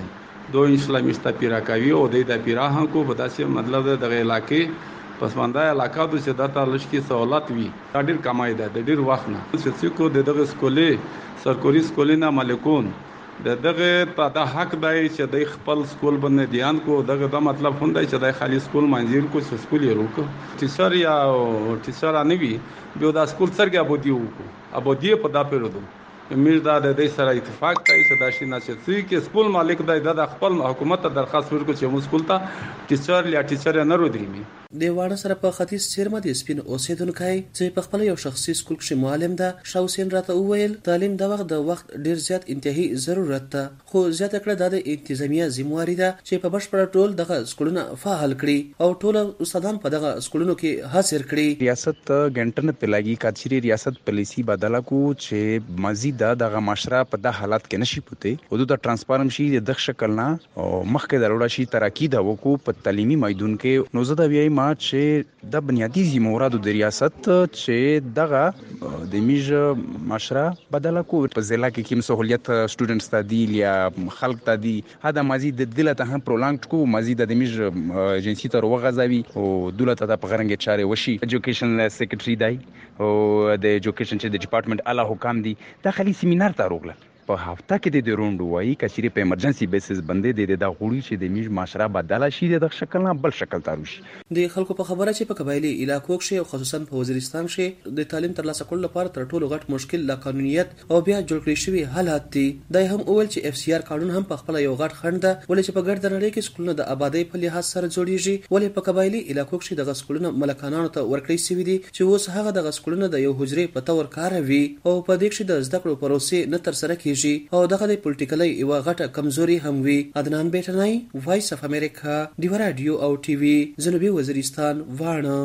دو اسلامیستا پیراکاوی او د پیراهن کو بداسه مطلب د علاقې پسمانده علاقه د چې د تلشکي سہولت وي ډېر کمای ده د ډېر وخت نه چې کو دغه سکولې سرکوري سکولینه مالکون دغه د حق دی چې د خپل سکول باندې دیان کو دغه د مطلب هم دی چې د خالي سکول منځیر کو سکول یې روکو ټیچر یا ټیچر انوي بیا د سکول سرګه بودی وکړو ابودی په دا پیرودو امیر دا د دې سره اتفاق کوي چې دا شي نه چې سکول مالک دی د خپل حکومت ته درخواست ورکړي چې مو سکول ته ټیچر یا ټیچر نه رودري د واړه سره په ختیځ سیمه د سپین اوسیدونکو چې په خپل یو شخصي سکول کې معلم ده شاوسین راته وویل تعلیم د وخت ډیر زیات انتهایی ضرورت ده خو زیات کړه د انتظامیه ذمہواری ده چې په بشپړ ټول دغه سکولونه فعال کړي او ټول استادان په دغه سکولونو کې حاضر کړي ریاست ګنټن په لګي کاچری ریاست پالیسی بدله کو چې مزید دغه معاشره په د حالت کې نشي پته او د ترانسپارم شي د شکل نه او مخکې دروړه شي تراکید وکړو په تعلیمي میدان کې نو زه د ویای ما چې د بنیادی ذمہوارات د ریاست چې دغه د میج معاشره بدله کو په ضلع کې کوم سہولیت سټوډنټس ته دی یا خلک ته دی دا مزید د دلته هم پرولانګ کو مزید د میج ایجنسی تر وغځوي او دولت ته په غرنګ چارې وشي ایجوکیشن سیکریټری دی او د ایجوکیشن چې د ډپارټمنټ اعلی حکام دی داخلي سیمینار ته روغله په هفته کې د روند وایي کچېری په ایمرجنسي بیسس باندې د غوړي چې د میج معاشره بدله شي د شکل نه بل شکل تارو شي د خلکو په خبره چې په قبایلی علاقو کې او خصوصا په وزیرستان کې د تعلیم ترلاسه کولو لپاره تر ټولو غټ مشکل لا قانونیت او بیا جوړ کړی شوی حالات دي دای هم اول چې اف سی آر قانون هم په خپل یو غټ خند ده ولې چې په ګرد نړۍ کې سکولونه د آبادی په لحاظ سره جوړیږي ولې په قبایلی علاقو کې د سکولونو ملکانانو ته ورکړی شوی دي چې اوس هغه د سکولونو د یو حجرې په تور کار وي او په دې کې د زده کړو پروسې نه تر سره کیږي او دغه د پولیټیکلي یو غټه کمزوري هم وي عدنان بیٹنای وایس اف امریکا دیو رادیو او ټي وي جنوبي وزیرستان وانه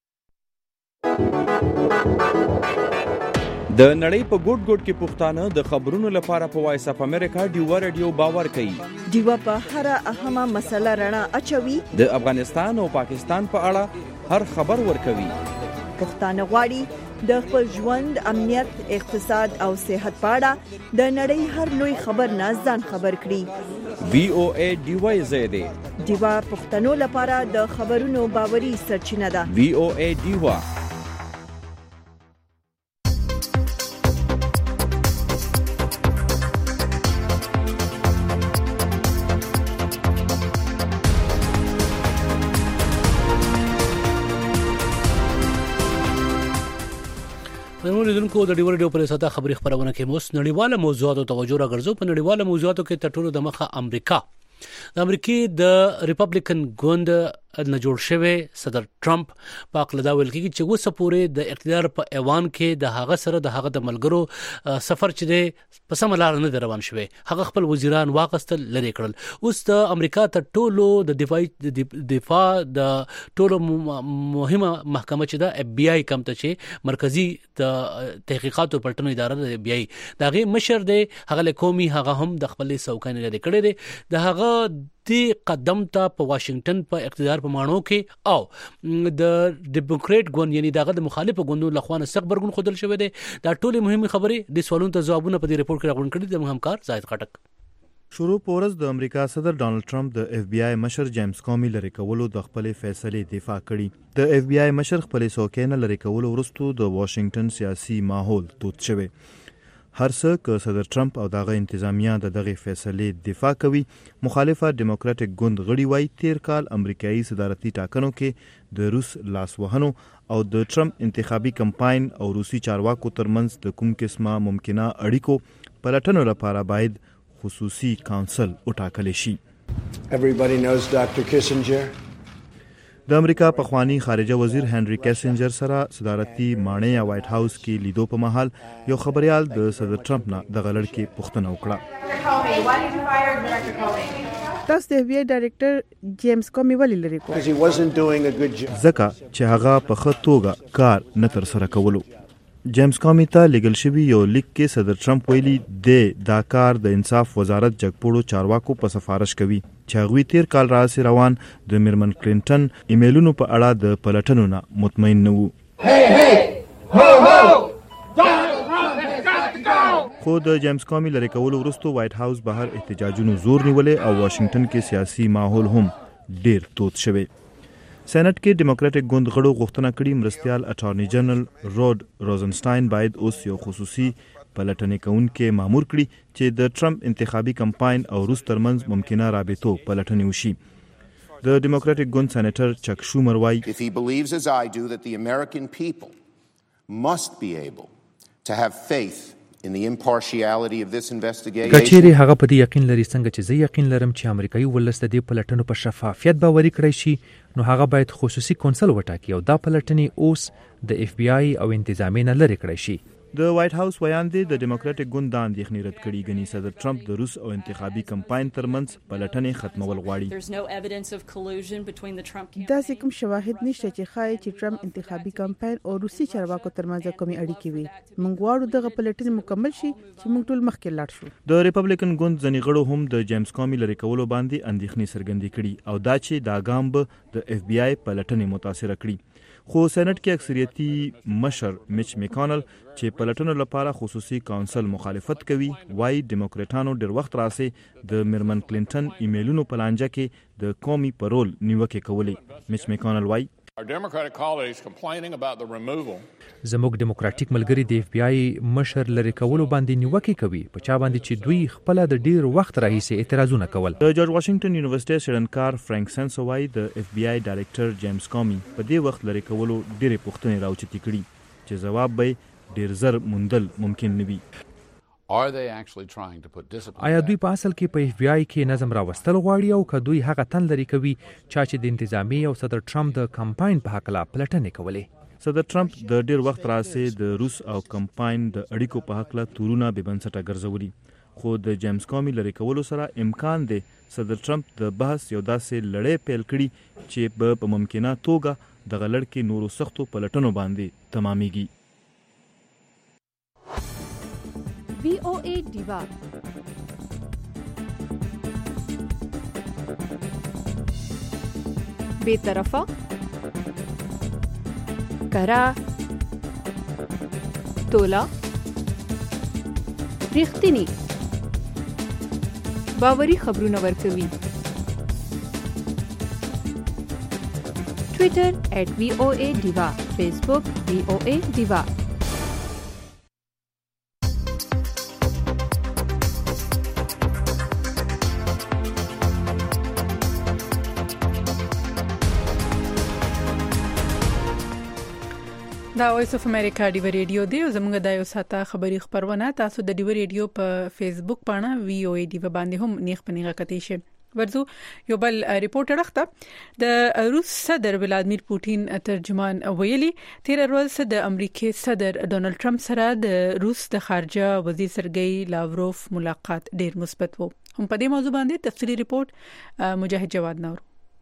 د نړۍ په ګوټ ګوټ کې پښتانه د خبرونو لپاره په وایس اف امریکا دیو رادیو باور کوي دیو په هر اهمه مسله رڼا اچوي د افغانستان او پاکستان په اړه هر خبر ورکوي پښتانه غواړي د خپل ژوند امنیت اقتصاد او صحت په اړه د نړۍ هر لوی خبر نه ځان خبر کړي وی او ای ډی وای زیاده دیوا پښتنو لپاره د خبرونو باوري سرچینه ده وی او ای ډی وا لیدونکو د ډیور ډیو پر ساته خبري خبرونه کې موس نړیواله موضوعاتو توجه راغورځو په نړیواله موضوعاتو کې تر ټولو د مخه امریکا د امریکای د ریپبلیکن ګوند نه جوړ شوی صدر ټرمپ په اقل دا ویل کیږي چې وسه پورې د اقتدار په ایوان کې د هغه سره د هغه د ملګرو سفر چې دی په سم لار نه روان شوی هغه خپل وزیران واغستل لري کړل اوس د امریکا ته ټولو د دفاع د ټولو مهمه محکمه چې د اف بی آی کم ته چې مرکزی د تحقیقات او پلټنو اداره د اف بی آی دغه مشر دی هغه قومي هغه هم د خپل سوکان لري کړی دی د هغه دی قدم ته په واشنگټن په اقتدار په مانو کې او د ډیموکریټ ګوند یعنی دغه د مخالف ګوندونو لخوا سخت برګون خودل شوی دی دا ټولې مهمه خبرې د سوالونو ته ځوابونه په دې ریپورت کې راغون کړي د همکار زاهد خټک شروع پورز د امریکا صدر ډانلډ ټرمپ د اف بی آی مشر جیمز کامی لري کولو د خپل فیصلې دفاع کړي د اف بی آی مشر خپل سوکینه لري کولو ورستو د واشنگټن سیاسي ماحول توت شوی هر څه که صدر ټرمپ او دغه انتظامیه دغه فیصلې دفاع کوي مخالفه ډیموکراټک ګوند غړي وای تیر کال امریکایي صدارتي ټاکنو کې د روس لاس وهنو او د ټرمپ انتخابي کمپاین او روسي چارواکو ترمنځ د کوم قسمه ممکنه اړیکو پلټنو لپاره باید خصوصي کونسل وټاکل شي Everybody knows Dr. Kissinger. د امریکا پخوانی خارجه وزیر هنری کیسنجر سره صدارتي ماڼۍ یا وایټ هاوس کې لیدو په محل یو خبريال د صدر ټرمپ نه د غلړ کې پوښتنه وکړه تاسو د وی ډایریکټر جیمز کومی ولې لري کو ځکه چې هغه په خطوګه کار نه تر سره کولو جیمز کامی ته لیګل شوی یو لیک کې صدر ټرمپ ویلي دا کار د انصاف وزارت جګپوړو چارواکو په سفارش کوي چې هغوی تیر کال راځي روان د میرمن کلینټن ایمیلونو په اړه د پلټنو نه مطمئن نه وو خو د جیمز کامي لری کولو وروسته وایټ هاوس بهر احتجاجونو زور نیولې او واشنگټن کې سیاسي ماحول هم ډیر تود شوی. سېنات کې ډیموکراټک ګوند غړو غوښتنه کړې مرستيال اټارنی جنرال رود روزنسټاین باید اوس یو خصوصي پلټنې کوونکې مامور کړي چې د ټرمپ انتخابي کمپاین او روس ترمنځ ممکنه رابطو پلټنې وشي. د ډیموکراټک ګوند سېنیټر چک شومر وایي If he believes as I do that the American people must be able to have faith in the impartiality of this investigation. کچېری هغه په دې یقین لري څنګه چې زه یقین لرم چې امریکایي ولس د دې پلټنو په شفافیت باوري کړی شي نو هغه باید خصوصي کونسل وټاکي او دا پلټنې اوس د اف بی آی او انتظامیه نه لري کړی شي. د وایټ هاوس ویان دی د ډیموکراټک ګوند د اندېښنې رد کړي غني صدر ټرمپ د روس او انتخابي کمپاین ترمنځ پلټنې ختمول غواړي. داسې کوم شواهد نشته چې ښایي چې ټرمپ انتخابي کمپاین او روسي چارواکو ترمنځ کومې اړیکې وي. موږ غواړو دغه پلټنې مکمل شي چې موږ ټول مخکې لاړ شو. د ریپبلیکن ګوند ځینې غړو هم د جیمز کامي لری کولو باندې اندېښنې څرګندې کړي او دا چې دا ګام به د اف بی آی پلټنې متاثر کړي. خو سېنات کې اکثریتي مشر میچ میکانل چې پلټنو لپاره خصوصي کونسل مخالفت کوي وايي ډیموکراټانو ډېر وخت راسي د میرمن کلینټن ایمیلونو په لانجه کې د قومي پرول نیوکه کولې. میچ میکانل وايي زموږ ډیموکراټیک ملګری د اف بی آی مشر لری کولو باندې نیوکه کوي په چا باندې چې دوی خپل د ډیر وخت راهیسې اعتراضونه کول. د جورج واشنگټن یونیورسيټي سیډنکار فرانک سنس وايي د اف بی آی ډایریکټر جیمز کامي په دې وخت لری کولو ډېرې پوښتنې راوچتې کړي چې جواب به ډیر زر موندل ممکن نه وي. آیا دوی په اصل کې په اف بی آی کې نظم راوستل غواړي او که دوی هغه تن لري کوي چې د انتظامی او صدر ټرمپ د کمپاین په حق لا پلټنې کولې؟ صدر ټرمپ د ډیر وخت راسې د روس او کمپاین د اړیکو په حق لا تورونه به بنسټه ګرځولي. خو د جیمز کامي لری کولو سره امکان دی صدر ټرمپ د بحث یو داسې لړۍ پیل کړي چې په ممکنه توګه د غلړ کې نورو سختو پلټنو باندې تمامېږي. VOA Diva بی‌طرفه کرا تولا رښتینی باوري خبرونه ورکوي. ټویټر @VOA Diva فیسبوک VOA Diva. دا وایس اف امریکا ډیو ریډیو دی او زموږ د یو ساته خبري خبرونه تاسو د ډیو ریډیو په فیسبوک باندې VOA ډیو باندې هم نیغ پنیغه کتی شي. ورزو یو بل ریپورټر اخته د روس صدر ولادمیر پوتین ترجمان ویلي تیر ورځ د امریکای صدر ډونالد ټرمپ سره د روس د خارجه وزیر سرګئی لاوروف ملاقات ډیر مثبت وو. هم په دې موضوع باندې تفصیلی ریپورت مجاهد جواد نور.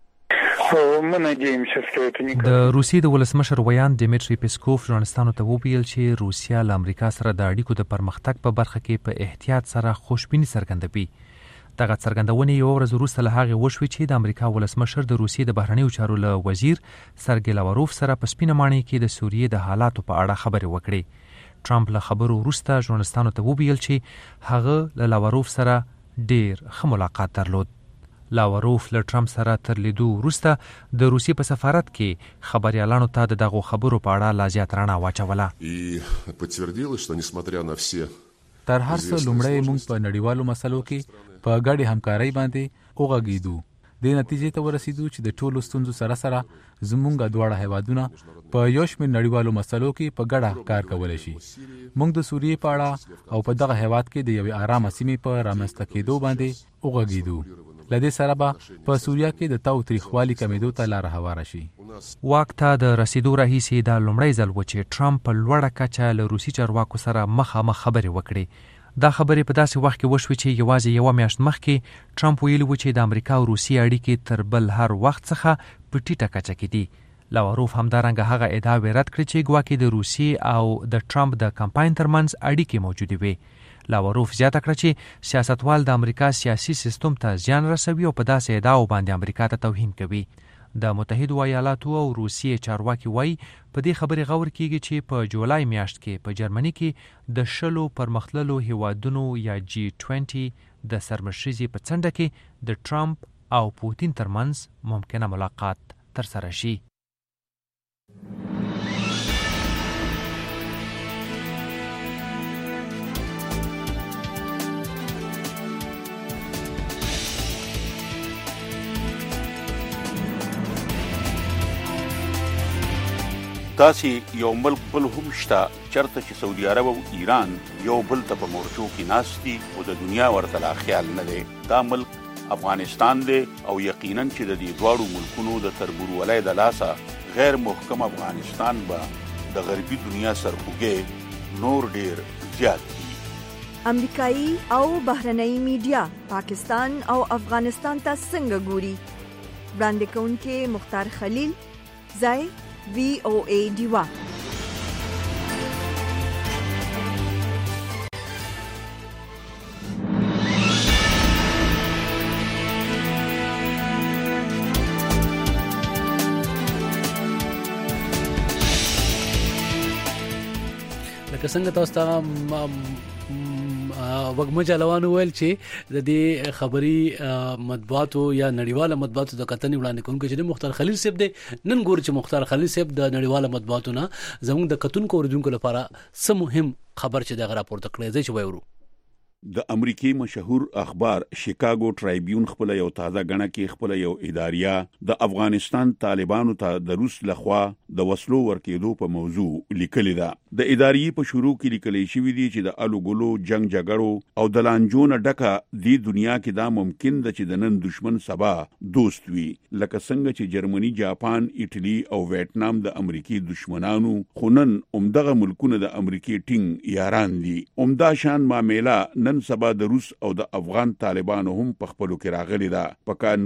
د روسیې د ولسمشر ویان دیمیټری پیسکوف ژورنالستانو ته وویل چې روسیا له امریکا سره د اړیکو د پرمختګ په برخه کې په احتیاط سره خوشبیني څرګندوي. دغه څرګندونې یو ورځ وروسته له هغې وشوې چې د امریکا ولسمشر د روسیې د بهرنیو چارو له وزیر سرګئی لاوروف سره په سپینه ماڼۍ کې د سوریې د حالاتو په اړه خبرې وکړې. ټرمپ له خبرو وروسته ژورنالستانو ته وویل چې هغه له لاوروف سره ډیر ښه ملاقات درلود. لاوروف له ټرمپ سره تر لیدو وروسته د روسیې په سفارت کې خبريالانو ته دغه خبرو په اړه لا زیات رڼا واچوله. تر هر څه لومړی موږ په نړیوالو مسلو کې په ګډه همکارۍ باندې وغږیدو. د نتیجې ته ورسېدو چې د ټولو ستونزو سره سره زموږ دواړه هیوادونه په یو شمېر نړیوالو مسلو کې په ګډه کار کولی شي. موږ د سوریې په اړه او په دغه هیواد کې د یوې آرامه سیمې په رامنځته کېدو باندې وغږیدو. لدې سره به په سوریا کې د تاو تریخوالي کمیدو ته لار هواره شي. واک ته د رسیدو راهیسې دا لومړی ځل و چې ټرمپ په لوړه کچه له روسي چارواکو سره مخامخ خبرې وکړې. دا خبرې په داسې وخت کې وشوې چې یوازې یوه میاشت مخکې ټرمپ ویلي و چې د امریکا او روسیې اړیکې تر بل هر وخت څخه په ټیټه کچه کې دي. لاوروف همدارنګه هغه ادعاوې رد کړې چې ګواکې د روسیې او د ټرمپ د کمپاین ترمنځ اړیکې موجودې وي. لاوروف زیاته کړه چې سیاستوال د امریکا سیاسي سیستم ته زیان رسوي او په داسې ادعاو باندې امریکا ته توهین کوي. د متحده ایالاتو او روسیې چارواکي وایي په دې خبرې غور کیږي چې په جولای میاشت کې په جرمني کې د 10 پرمختللو هیوادونو یا G20 د سرمشريزي په څنډه کې د ټرمپ او پوتین ترمنځ ممکنه ملاقات ترسره شي. داسې یو ملک بل هم شته چرته چې سعودي عرب او ایران یو بل ته په مورچو کې ناست دي او د دنیا ورته لا خیال نه دی. دا ملک افغانستان دی او یقینا چې د دې دواړو ملکونو د تربورولۍ د لاسه غیر محکم افغانستان به د غربي دنیا سرخوږی نور ډیر زیات دي. امریکایي او بهرنۍ میډیا پاکستان او افغانستان ته څنګه ګوري؟ وړاندې کوونکې مختار خلیل، ځای VOA ډیوا. لکه څنګه تاسو ته وګمجه لوانو ویل چې د دې خبري مطبوعاتو یا نړیواله مطبوعاتو د کتنې وړاندې کوونکی چې مختار خلیل صاحب دی. نن ګور چې مختار خلیل صاحب د نړیواله مطبوعاتو نه زموږ د کتونکو اوریدونکو لپاره څه مهم خبر چې د راپورته کړی دی چې وایو. د امریکای مشهور اخبار شیکاګو ټرایبیون خپل یو تازه غنه کې خپل یو اداریه د افغانستان طالبانو ته د روس لخوا د وسلو ورکېدو په موضوع لیکلی ده. د اداریه په شروع کې لیکلی شوی دی چې د الوګلو جنگ جګړو او د لانجون ډکه دی دنیا کې دا ممکن ده چې د نن دشمن سبا دوست وي، لکه څنګه چې جرمني، جاپان، ایټلی او ویتنام د امریکای دشمنانو خونن عمدغه ملکونه د امریکای ټینګ یاران دي. عمده شان معاملې نن سبا د روس او د افغان طالبانو هم په خپلو کې راغلي ده. په کال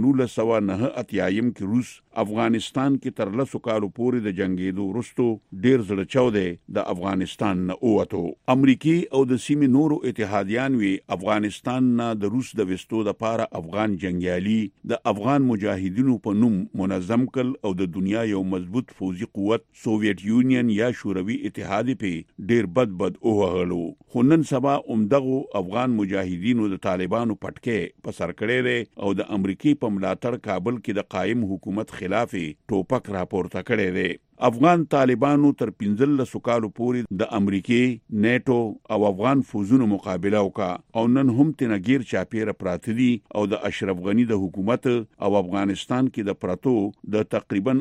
1989 کې روس افغانستان کې تر 10 کالو پورې د جنگیدو وروسته ډیر زړه چاو دی د افغانستان نه اوته. امریکای او د سیمې نورو اتحادیان وی افغانستان نه د روس د وستو د پاره افغان جنگیالي د افغان مجاهدینو په نوم منظم کړ او د دنیا یو مضبوط فوزي قوت سوویت یونین یا شوروي اتحاد په ډیر بد اوغلو. خو نن سبا عمدغه افغان مجاهدینو د طالبانو پټکې په سر کړی دی او د امریکای په ملاتړ کابل کې د قائم حکومت خلاف ټوپک راپورته کړی دی. افغان طالبانو تر 15 کالو پورې د امریکای، نیټو او افغان فوزونو مقابله وکړه او نن هم تنګیر چاپیره پراته دي او د اشرف غنی د حکومت او افغانستان کې د پراتو د تقریبا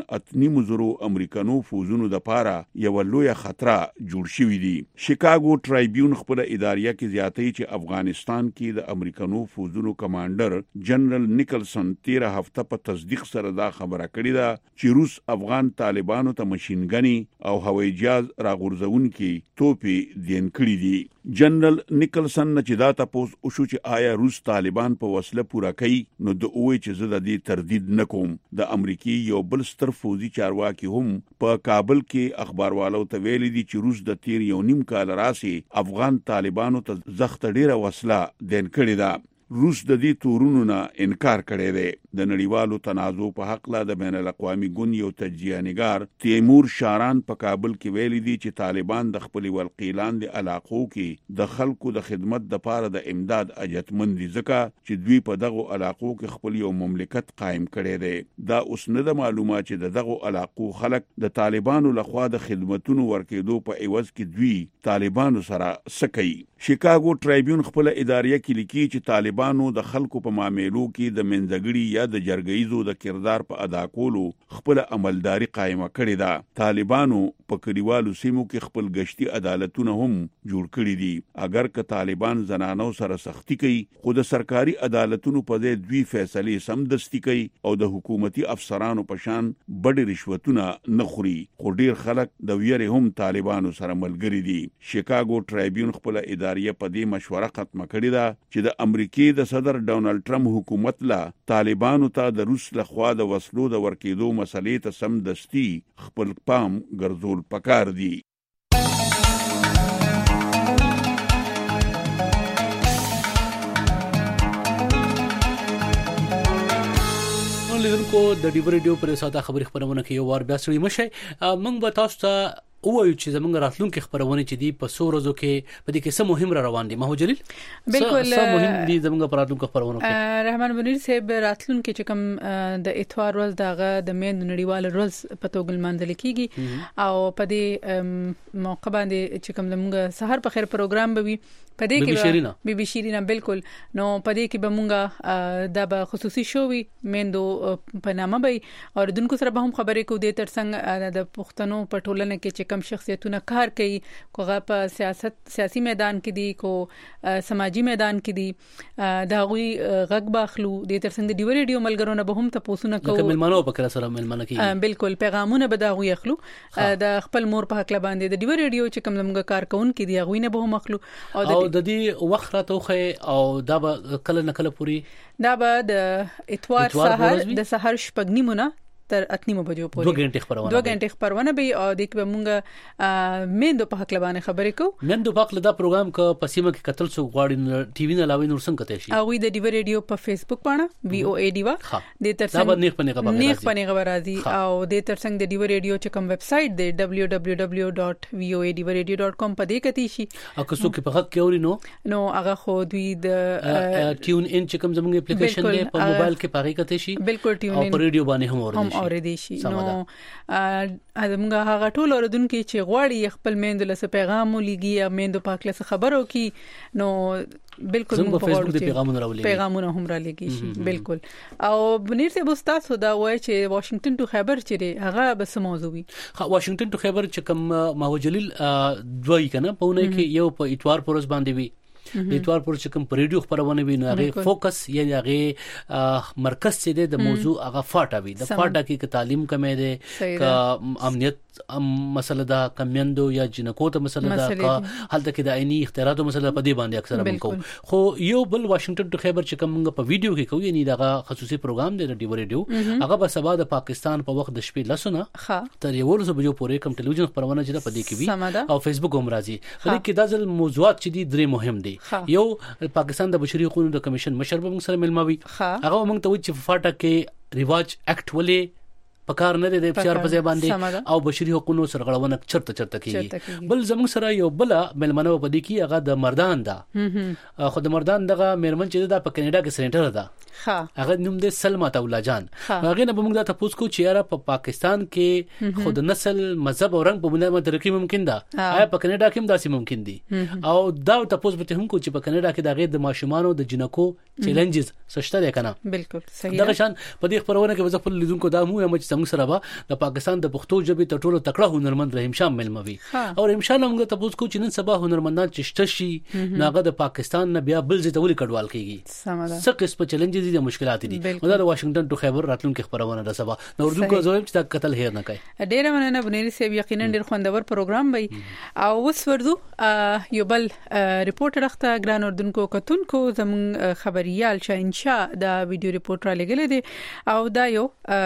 8.5 امریکانو فوزونو د پاره یو لوی خطر جوړ شوی دی. شیکاګو ټرایبیون خپل اداریه کې زیاتې چې افغانستان کې د امریکانو فوزونو کمانډر جنرال نیکلسن 13 هفته په تصدیق سره دا خبره کړې ده چې روس افغان طالبانو ته ماشینګنی او هوایي جهاز راغورځونکي توپې دین کړی دي. جنرال نیکلسن چې دا تاسو او شو چې آیا روس طالبان په وسله پورا کوي نو د اوې چې زه د دې تردید نکوم. د امریکای یو بل ستر فوزي چارواکي هم په کابل کې اخباروالو ته ویلي دي چې روس د 13 کال راسي افغان طالبانو ته زخت ډیره وسله دین کړی ده. روس د دې تورونو نه انکار کړی دی. د نړیوالو تنازع په حق لا د بین الاقوامي ګوند یو تجزیه‌نګار تیمور شاران په کابل کې ویلي دي چې طالبان د خپل ولقیلان د علاقو کې د خلکو د خدمت د پاره د امداد اجتمن دي ځکه چې دوی په دغه علاقو کې خپل یو مملکت قائم کړی دی. دا اوس نه د معلومات چې د دغه علاقو خلک د طالبانو لخوا د خدماتونو ورکېدو په عوض کې دوی طالبانو سره سکی. شیکاګو ټرایبیون خپل اداریه کې لیکي چې طالبانو د خلکو په معاملو کې د منځګړي یا د جرګیزو د کردار په ادا کولو خپل عملداري قائمه کړې ده. طالبانو په کلیوالو سیمو کې خپل گشتي عدالتونه هم جوړ کړي دي. اگر که طالبان زنانو سره سختی کوي خو د سرکاري عدالتونو په ځای دوی فیصله سمدستي کوي او د حکومتي افسرانو په شان بډې رشوتونه نه خوري. خو ډیر خلک د ویری هم طالبانو سره ملګری دي. شیکاګو ټرایبیون خپل اداریه په دې مشوره ختمه کړې ده چې د امریکای د صدر ډونالد ټرمپ حکومت لا طالبانو ته د روس لخوا د وسلو د ورکېدو مسلې ته سمدستي خپل پام ګرځول پکار دي. اوریدونکو د ډیو ریډیو پر ساده خبري خبرونه کې یو وار بیا سړي مشه موږ به تاسو ته وایو چې زمونږ راتلونکو خبرونه چې دی په سورزو کې په دې کې څه مهم را روان دي مهو جلیل بالکل څه مهم دي زمونږ پر راتلونکو خبرونه کې رحمان منیر صاحب راتلونکو چې کوم د اتوار ورځ دغه د مین نړیوال ورځ په توګه منځل کیږي او په دې موقع باندې چې کوم زمونږ سحر په خیر پروګرام به وي په دې کې بي بي شیرینا بالکل نو په دې کې به مونږه د خصوصي شو وي میندو په نامه به او دونکو سره به هم خبرې کو دې ترڅنګ د پښتنو په ټولنه کې چې کم شخصیتونه کار کوي کوغه په سیاسي میدان کې دي کو سماجی میدان کې دي دا غوي غږ باخلو د ترڅنګ د ډیو ریډیو ملګرونه به هم تاسو نه کوو ملمنو په کړه سره ملمنه کې بالکل پیغامونه به دا غوي اخلو د خپل مور په حق باندې د ډیو ریډیو چې کوم زموږ کارکون کې دي غوي نه به هم اخلو او د دې وخت راته او دا به کله نه کله پوری دا به د اتوار سحر د سحر شپږنیمونه تر 8 بجو پورې 2 غنټې خبرونه به او د کې مونږه میندو په حق لبانه خبرې کو میندو په حق دا پروګرام ک پسیمه کې قتل سو غواړي ټي وي نه علاوه نور څنګه کته شي او د ډیو ریډیو په فیسبوک باندې وی او ای ډیوا د ترڅنګ دا نیخ پنه خبر راځي او د ترڅنګ د ډیو ریډیو چې کوم ویب سټ دی www.voadyradio.com په دې کتی شي او که څوک په حق کې اوري نو هغه خو دوی د ټیون ان چې کوم زموږ اپلیکیشن دی په موبایل کې پاره کته شي بالکل ټیون ان او په ریډیو باندې هم اوري اوریدي شي نو ادمغه هغه ټول اوردونکو چې غواړي خپل میندو له پیغام ولېږي یا میندو پاک له خبرو کی نو بالکل موږ په فیسبوک کې پیغامونه هم را لګي شي بالکل او بنیر سے بوستاسو دا وای چې واشنگټن ټو خیبر چې هغه بس موضوع وي واشنگټن ټو خیبر چې کوم مهو جلیل دوی کنه په ونه کې یو په اتوار پورز باندې وي د اتوار پر چې کوم په ریډیو خبرونه وي نو هغه فوکس یعنی هغه مرکز چې د موضوع هغه فاټا وي د فاټا کې تعلیم کمه ده ک امنیت مسله دا کمیندو یا جنکو ته مسله دا حالت کې د عیني اختیاراتو مسله په دې باندې اکثر موږ کوو خو یو بل واشنگټن ټو خیبر چې کوم په ویډیو کې کوي یعنی دا خصوصي پروګرام دی د ډیو ریډیو هغه به سبا د پاکستان په وخت د شپې لسونه تر یو ورځې بجو پورې کوم ټلویزیون خبرونه چې په دې کې وي او فیسبوک هم راځي په دې کې دا ځل موضوعات چې دي درې مهم دي یو پاکستان د بشري حقوقو د کمیشن مشر به موږ سره ملماوي هغه موږ ته چې فاټا کې ریواج اکټ ولې پکار نه دی د فشار په ځای باندې او بشري حقوقو سرغړونه چرته کیږي بل زموږ سره یو بل ملمنو په دې کې هغه د مردان دا خو د مردان دغه میرمن چې دا په کینیډا کې سنټر ده هغه نوم دی سلمہ تولا جان هغه نه موږ دا تاسو کو چې را په پاکستان کې خود نسل مذهب او رنګ په بنیاد باندې ترقی ممکن ده آیا په کینیډا کې هم داسې ممکن دي او دا تاسو به هم کو چې په کینیډا کې د غیر د ماشومانو د جنکو چیلنجز سشته ده کنه بالکل صحیح دا شان په دې خبرونه کې وځ خپل لیدونکو دا مو هم چې څنګه سره د پاکستان د پښتو ژبې ته ټولو تکړه هنرمند رحیم شاه ملموي او رحیم شاه موږ ته پوښتنه کوو چې نن سبا هنرمندان چشته شي ناغه د پاکستان نه بیا بل ځای ته ولې کډوال کیږي څه قسم چیلنجز دي مشکلات دي دا د واشنگټن ټو خیبر راتلونکو خبرونه ده سبا نو اردو کو زویم چې دا قتل هیر نه کوي ډیره مننه بنيري صاحب یقینا ډیر خوندور پروګرام وي او وس ورځو یو بل ریپورټ راخته ګران اردوونکو کتونکو زمون خبريال شاهین شاه دا ویډیو ریپورټ را لګل دي او دا یو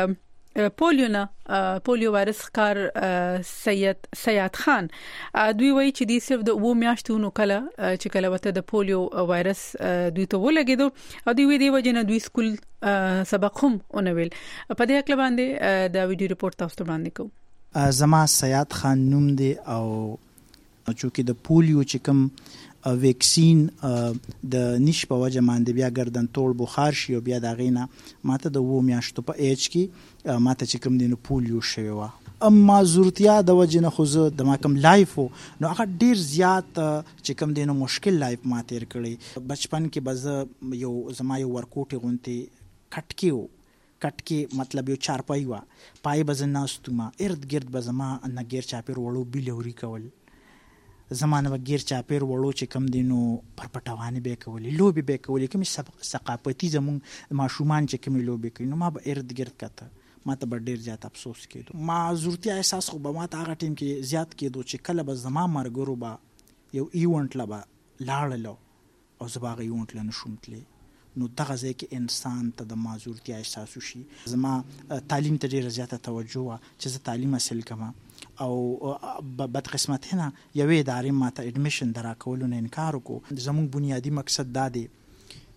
پولیو وایرس کار سید خان دوی وایي چې دی صرف د وو میاشتونو کله چې کله وته د پولیو وایرس دوی ته ولګیدو او دوی دی وجنه دوی سکول سبق هم اونویل په دې اکل باندې دا ویډیو ریپورت تاسو ته وړاندې کوم زما سید خان نوم دی او چې د پولیو چې کوم ویکسین د نش په وجه باندې بیا ګردن ټول بخار شي او بیا دا غینه ماته د وو میاشتو په ایج کې ماته چې کوم دینو پولیو شوی و اما ضرورتیا د وجه نه خو زه د ما کوم لایف نو هغه ډیر زیات چې کوم دینو مشکل لایف ما تیر کړی بچپن کې بز یو زما یو ورکوټي غونتی کټکی مطلب یو چارپای و پای بزناستما ارد گرد بزما نګیر چاپیر وړو بیلوري کول زمانه وګیر چاپیر وړو چې کم دینو پرپټوانی به کولې لوبي به کولې کوم ثقافتي زمون ماشومان چې کوم لوبي کوي نو ما به ارد گرد کته ما ته ډیر زیات افسوس کېدو ما ضرورتي احساس خو به ما ته هغه ټیم کې زیات کېدو چې کله به زما مرګرو با یو ایونت لبا لاړلو او زباغه ایونت لنه شومتلې نو دغه ځکه انسان ته د معذورتي احساس وشي زما تعلیم ته ډیره زیاته توجه چې زه تعلیم حاصل کما او بد قسمت هنا یوې ادارې ماته اډمیشن درا کولو نه انکار وکړو زموږ بنیادی مقصد دا دی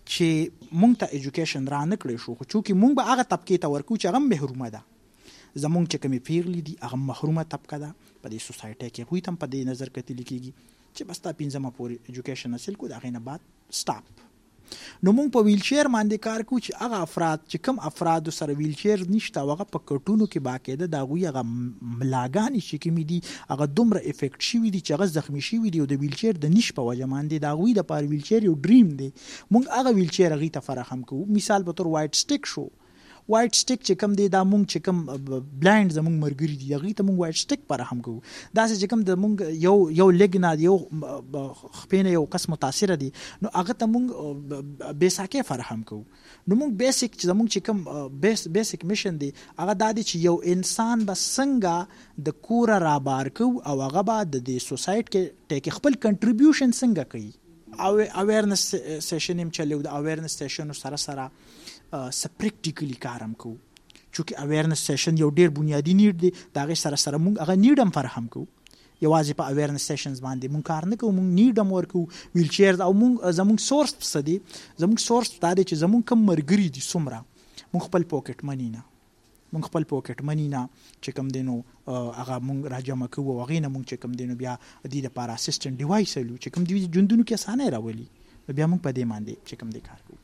چې مونږ ته ایجوکیشن را نه کړی شو، خو چونکې مونږ به هغه طبقې ته ورکو چې هغه محرومه ده. زمونږ چې کومې پیغلې دي هغه محرومه طبقه ده په دې سوسایټي کې، هغوی ته هم په دې نظر کتل کېږي چې بس تا 5مه پورې ایجوکیشن حاصل کو، د هغې نه بعد سټاپ. نو مونږ په ویلچیر باندې کار کوو چې هغه افراد چې کوم افرادو سره ویلچیر نشته او هغه په کټونو کې باقاعده د هغوی هغه ملاګانې چې کومې دي هغه دومره افیکټ شوي دي چې هغه زخمي شوي دي او د ویلچیر د نش په وجه باندې د هغوی دپاره ویلچیر یو ډریم دی. مونږ هغه ویلچیر هغوی ته فراهم کوو. مثال په طور وایټ سټیک شو، وایټ سټیک چې کوم دی دا مونږ چې کوم بلایند زمونږ مرګري دي هغوی ته مونږ وایټ سټیک فراهم کوو. داسې چې کوم د مونږ یو لیګ نه یو خپې نه یو کس متاثره دي نو هغه ته مونږ بیساکې فراهم کوو. نو مونږ بیسیک چې زمونږ چې کوم بیسیک میشن دی هغه دا دی چې یو انسان به څنګه د کوره رابار کوو او هغه به د دې سوسایټ کې خپل کنټریبیوشن څنګه کوي. اویرنس سیشن هم چلو، د اویرنس سیشن سره سره پریکټیکلی کارم کوو. چونکې اویرنس سیشن یو ډیر بنیادی نیډ دی، د هغې سره سره مونږ هغه نیډ هم فراهم کوو. یوازې په اویرنس سیشنز باندې مونږ کار نه کوو، مونږ نیډ هم ورکوو ویلچیرز. او زمونږ سورس څه دی؟ زمونږ سورس دا دی چې زمونږ کوم مرګري دي څومره مونږ خپل پاکټ منی نه چې کوم دی نو هغه مونږ راجمع کوو او هغې نه مونږ چې کوم دی نو بیا دې دپاره اسسټنټ ډیوایس الو چې کوم دی ژوندونو کې اسانه راولي، بیا مونږ په دې باندې چې کوم دی کار کوو.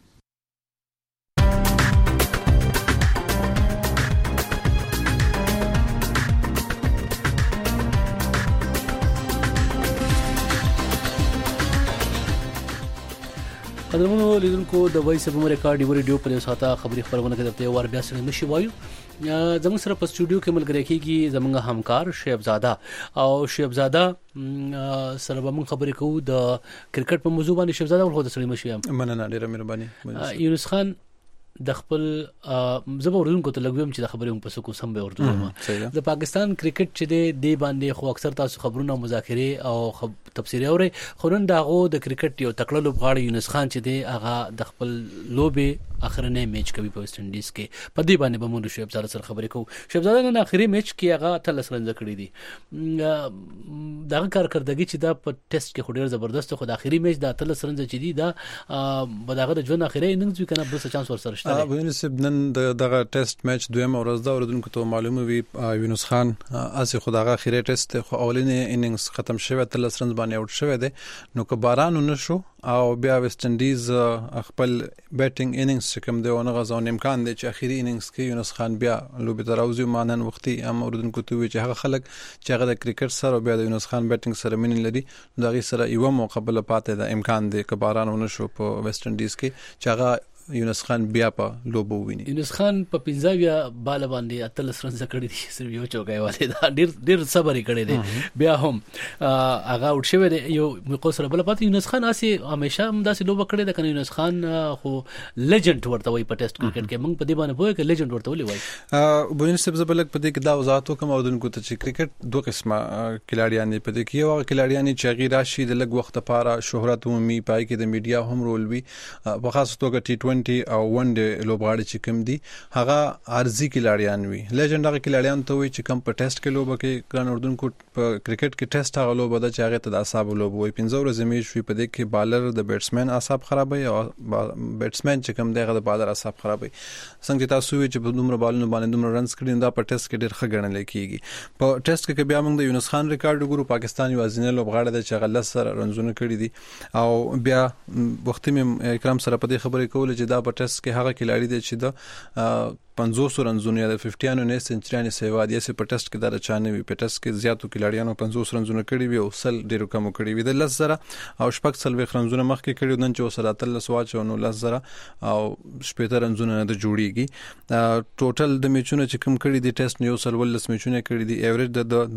قدرمنو لیدونکو د وایس اف امریکا ډیو ریډیو په ساته خبري خبرونه کې درته ور بیا سره مشي وایو. زموږ سره په سټوډیو کې ملګری کېږي زموږ همکار شیبزاده او شیبزاده سره به موږ خبرې کوو د کرکټ په موضوع باندې. شیبزاده ولخوا د سړي مشي مننه، ډیره مهرباني. یونس خان د خپل زبر اردوونکو ته لګوم چې د خبرې په سکو سم به اردو ما د پاکستان کرکټ چې دی باندې خو اکثر تاسو خبرونه مذاکره او تفسیر اوري، خو نن داغو د کرکټ یو تکړه لوبغاړی یونس خان چې دی هغه د خپل لوبې اخرنه میچ کوي په ویسټ انډیز کې. په دې باندې به موږ شیبزاده سره خبرې کوو. شیبزاده نن اخري میچ کې هغه 13 رنز کړی دي. دا کارکردګي چې دا په ټیسټ کې خو ډیر زبردست، خو د اخري میچ دا 13 رنز چې دی دا بداغه د ژوند اخري اننګز وکنه بل څه چانس ورسره شته. یونس نن دغه ټیسټ میچ دویمه ورځ دا اوردونکو ته معلومه وي یونس خان اسی خداغه اخیری ټیسټ خو اولینې اننګز ختم شوه 13 رنز باندې اوټ شوه دي. نو که باران نشو او بیا ویسټ انډیز خپل بیټینګ اننګز چې کوم دی او نه غزون امکان دی چې اخیری اننګز کې یونس خان بیا لوبي تراوزي مانن وختي هم اوردونکو ته وی چې هغه خلک چې هغه د کرکټ سره بیا د یونس خان بیټینګ سره مين لري نو هغه سره یو مقابله پاتې ده امکان دی که باران نشو په ویسټ انډیز کې چې هغه یونس خان بیا په لوبو ویني. یونس خان په 15 بال باندې 13 رنز کړی دي، صرف یو چوکای والے دا ډیر صبر کړی دی، بیا هم هغه اوټ شوی دی. یو مقو سره بل پاتې یونس خان اسی همیشه هم داسې لوب کړی دی. کنه یونس خان خو لیجند ورته وای په ټیسټ کرکټ کې، موږ په دې باندې پوهه کې لیجند ورته ولې وای. بوینس سب زبلک په دې کې دا وضاحت کوم او دونکو ته چې کرکټ دوه قسمه کلاړیان دي. په دې کې یو کلاړیان چې غیر راشي د لګ وخت لپاره شهرت عمومي پای کې د میډیا هم رول وي، په خاص توګه ټي 20 او ون ډے لوبغاړي چې کوم دي هغه عارضی کلاړیان وي. لیجند هغه کلاړیان ته وي چې کوم په ټیسټ کې لوبه کې ګران اردوونکو په کرکټ کې ټیسټ هغه لوبه ده چې هغه ته د اعصاب لوبه وي. 15 ورځې میچ وي، په دې کې بالر د بیټسمن اعصاب خرابوي او بیټسمن چې کوم دی هغه د بالر اعصاب خرابوي. څنګه تاسو وی چې په دومره بالونو باندې دومره رنز کړي دا په ټیسټ کې ډېر ښه ګڼل کېږي. په ټیسټ کې بیا موږ د یونس خان ریکارډ وګورو، پاکستان یو ازینه لوبغاړی دی چې هغه 10 سره رنزونه کړي دي. او بیا وخت مې اکرام سره په دې خبرې کول چې دا په ټیسټ کې هغه کلاړي دي چې د 500 رنزونه یا د 50 نه سنچریانه سیوا دي چې په ټیسټ کې دا چانه وي. په ټیسټ کې زیاتو کلاړیانو 500 رنزونه کړي وي او سل ډیرو کم کړي وي. د 10 زره او شپږ سل رنزونه مخکې کړي نن چې سره 13 واچو نو 10 زره او 17 رنزونه نه جوړيږي. ټوټل د میچونو چې کم کړي دي ټیسټ یو سل ولس میچونه کړي دي، ایوریج د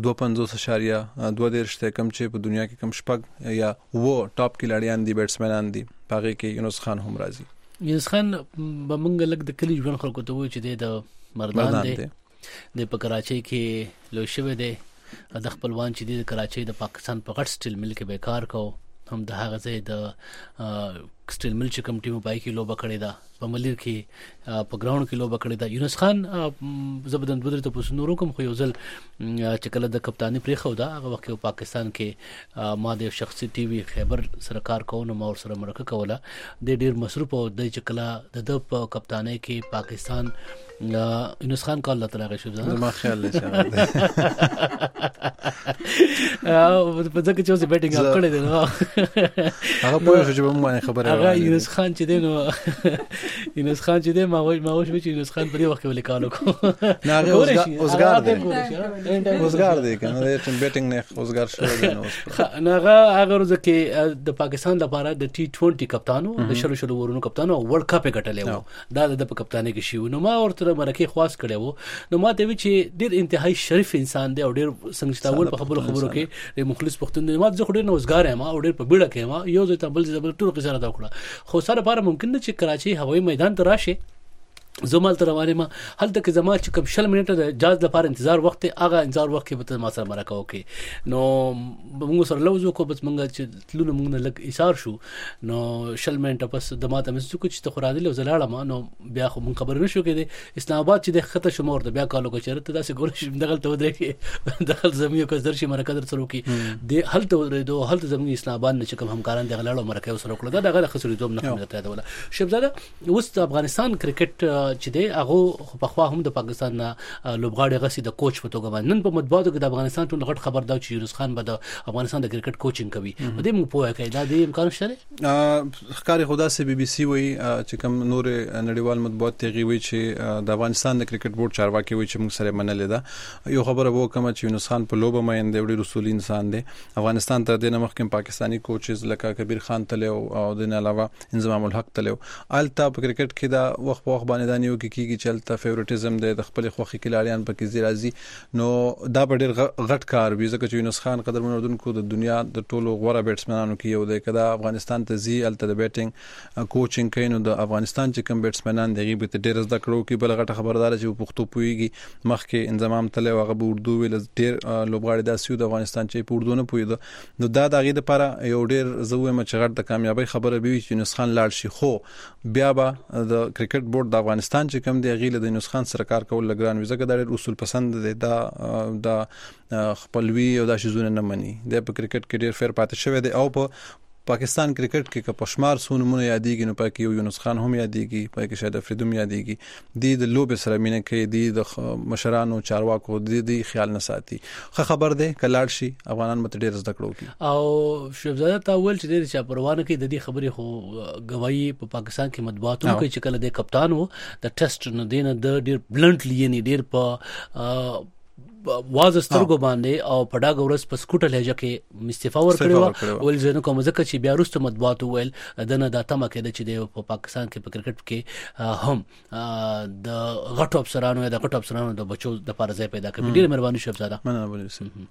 2.50.2 کم چې په دنیا کې کم شپږ یا و ټاپ کلاړیان دي بیټسمنان دي، پاره کې یونس خان هم راځي. یونس خان به مونږ لګ د کلی ژوند خلکو ته وایي چې د مردان دی د په کراچۍ کې لوی شوی دی. د خپلوان چې د کراچۍ د پاکستان په غټ سټیل مل کې بیکار کو هم د هغه ځای د سټیل مل چې کوم ټیم پای کې لوبه کړې ده په ملیر کې په ګراوند کې لوبه کړې ده. یونس خان زبردن بدر ته پوس نورو کوم خو یو ځل چې کله د کپتانی پرې خو دا هغه وخت په پاکستان کې ما د شخصي ټي وي خیبر سرکار کو نو ما ور سره مرکه کوله د ډیر مصروف او د چې کله د کپتانی کې پاکستان یونس خان کال الله تعالی شو ما خیال لشه په ځکه چې اوس بیټینګ اپ کړی دی نو هغه په څه چې مې خبره هغه یونس خان چې دی نو یونس خان چې دی ما وښ چې یونس خان په وخت کې ولیکالو کو نه هغه اوسګار دی کنه د بیټینګ نه اوسګار شو نو هغه ورځ کې د پاکستان لپاره د ټي 20 کپتانو د شلو ورونو کپتانو ورلد کپ غټلې وو دا د کپتانی کې شو. نو ما ورته مرکه خواص کړو نو ما ته وی چې ډیر انتهایی شریف انسان دی او ډیر څنګه تاول په خبرو کې د مخلص پښتون دی. ما ځکه ډیر نوزګار یم او ډیر په بیړه کې ما یو ځای ته بل ځای ټول قصه راځه کړه خو سره لپاره ممکن نه چې کراچي هوایي میدان ته راشه زمال تر روانه ما هلته کې زما چې کوم 6 منټه د جاز لپاره انتظار وخت هغه انتظار وخت کې به ما سره مرکه وکي نو موږ سره لوزو کو بس موږ چې تلونه موږ لګ ایثار شو نو 6 منټه پس د ماته مې څه چې ته خورادل وزلاړه ما نو بیا خو موږ خبر نشو کې اسلام آباد چې د خطه شمور د بیا کالو کو چرته داسې ګول شي دغه ته ودرې کې دغه زميو کو درشي مرکه در سره وکي د هلته ورېدو هلته زمي اسلام آباد نه چې کوم همکاران د غلاړو مرکه سره وکړه دغه خسرې دوم نه کوي ته ولا شهزاده اوس افغانستان کرکټ چې دی هغه په خوا هم د پاکستان لوبغاړي غسي د کوچ په توګه باندې نن په مطبوعاتو کې د افغانستان ټول غټ خبر دا چې یونس خان به د افغانستان د کرکټ کوچینګ کوي په دې موږ پوهه کوي دا د امکان شته ښکاری خدا سي بي بي سي وي چې کوم نور نړیوال مطبوعات تغي وي چې د افغانستان د کرکټ بورډ چارواکي وي چې موږ سره منلې ده یو خبره وو کوم چې یونس خان په لوبه مې د وړي رسول انسان دی افغانستان ته د نمخ پاکستانی کوچز لکه کبیر خان تلو او د علاوه انضمام الحق تلو التا په کرکټ کې دا وخت باندې دانیو کې چلته فیورټیزم د خپل خوخي کلاریان پکې زیرازي نو دا ډېر غټ کار وي ځکه چې یونس خان قدر منودونکو د دنیا د ټولو غوړه بیټسمنانو کې یو دی کدا افغانستان ته زی الته د بیټینګ کوچینګ کینو د افغانستان چې کوم بیټسمنان دغه به ډېر زده کړو کې بل غټه خبردار چې پښتو پويږي مخکې انضمام تله هغه به اردو ویل ډېر لوبغاړي داسې د افغانستان چې په اردو نه پويدو نو دا دغه لپاره یو ډېر زوې مچغړ د کامیابی خبره به وي چې یونس خان لاړ شي خو بیا به د کرکټ بورډ د افغانستان چې کوم دی غیله د یونس خان سره کار کول لګران وي ځکه دا اصول پسند دي دا خپلوي او دا شزونه نه مني د کرکټ کې ډیر فیر پاتې شوی دی او په پاکستان کرکټ کې پښمار سونمونه یادېږي نو پکې یو یونس خان هم یادېږي پکې شاید افریدوم یادېږي د لوب سره مینه کې د مشرانو چارواکو د خیال نه ساتي خبر ده کلاړ شي افغانان مت ډیر زده کړو او شهزاده تاول چې ډیر چا پروانه کې د دې خبرې خو گواہی په پاکستان کې مطبوعاتو کې چې کله د کپتان وو د ټیسټ نه دینه د ډیر بلنټلی نه ډیر په واز سترګو باندې او په ډاګ ورس په سکوټر لهجه کې استعفا ورکړو ول زنه کوم ځکه چې بیا وروسته مطبوعات ویل دنه د تمه کې چې په پاکستان کې په کرکټ کې هم د غټ افسرانو د بچو د پاره ځای پیدا کړي. ډیر مهرباني شهزاده. مننه بولم.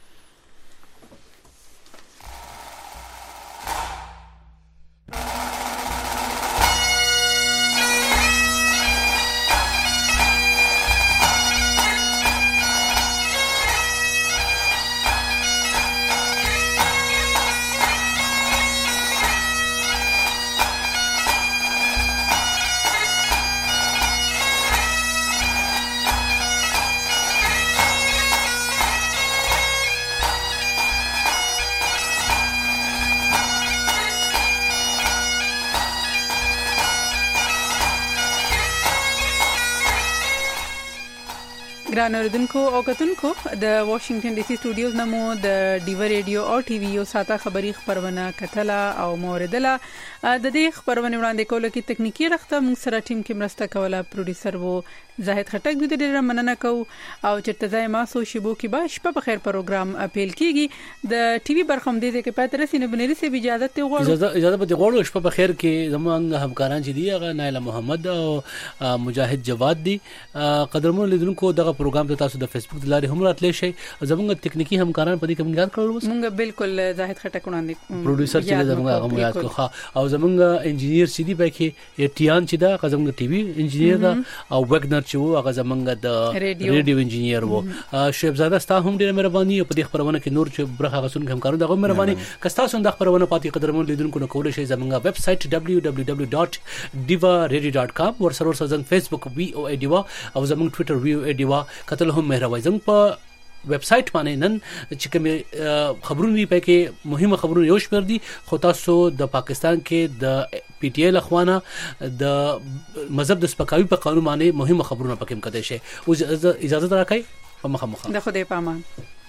ګران اوریدونکو او کتونکو د واشنگټن ډي سي سټوډیوز نمو د ډیو ریډیو او ټي وي او ساته خبري خبرونه کتله او موردله د دې خبرونه وړاندې کول کې تکنیکی رخته موږ سره ټیم کې مرسته کوله پروډوسر وو زاهد خټک د ډېر مننه کو او چرته ځای ما سو شیبو کې با شپه په خیر پروګرام اپیل کیږي د ټي وي برخم دې کې پاتې رسینه بنري سي اجازه ته غواړو اجازه به غواړو شپه په خیر کې زمونږ همکاران چې دی هغه نایله محمد او مجاهد جواد دي قدرمن لیدونکو دغه پروګرام ته تاسو د فیسبوک د لارې هم راتلی شي زمونږ تکنیکی همکاران په دې کې یاد کړل موږ بالکل زاهد خټک وړاندې پروډوسر چې زمونږ هغه یاد کړو او زمونږ انجینیر چې دی پکې ټیان چې دا زمونږ ټي وي انجینیر دا او وګنر چې و هغه زمونږ د ریډیو انجینیر وو. شعیب زاده ستا هم ډیره مهرباني په دې خبرونه کې نور چې برخه غسون همکارو دغه مهرباني کستا سون د خبرونه پاتې قدرمن لیدونکو نو کول شي زمونږ ویب سټ www.diva.radio.com ورسره زنګ فیسبوک VOA دیوا او زمونږ ټوئیټر VOA دیوا کتل هم مهرباني زنګ په ویب سټ باندې نن چې کوم خبرونه دی پکې مهمه خبرونه یو شمیر دي خو تاسو د پاکستان کې د پی ټی آی لخوانه د مذهب د سپکاوي په قانون باندې مهمه خبرونه پکې مکدي شي او اجازه راکړئ په مخه د خدای پامان.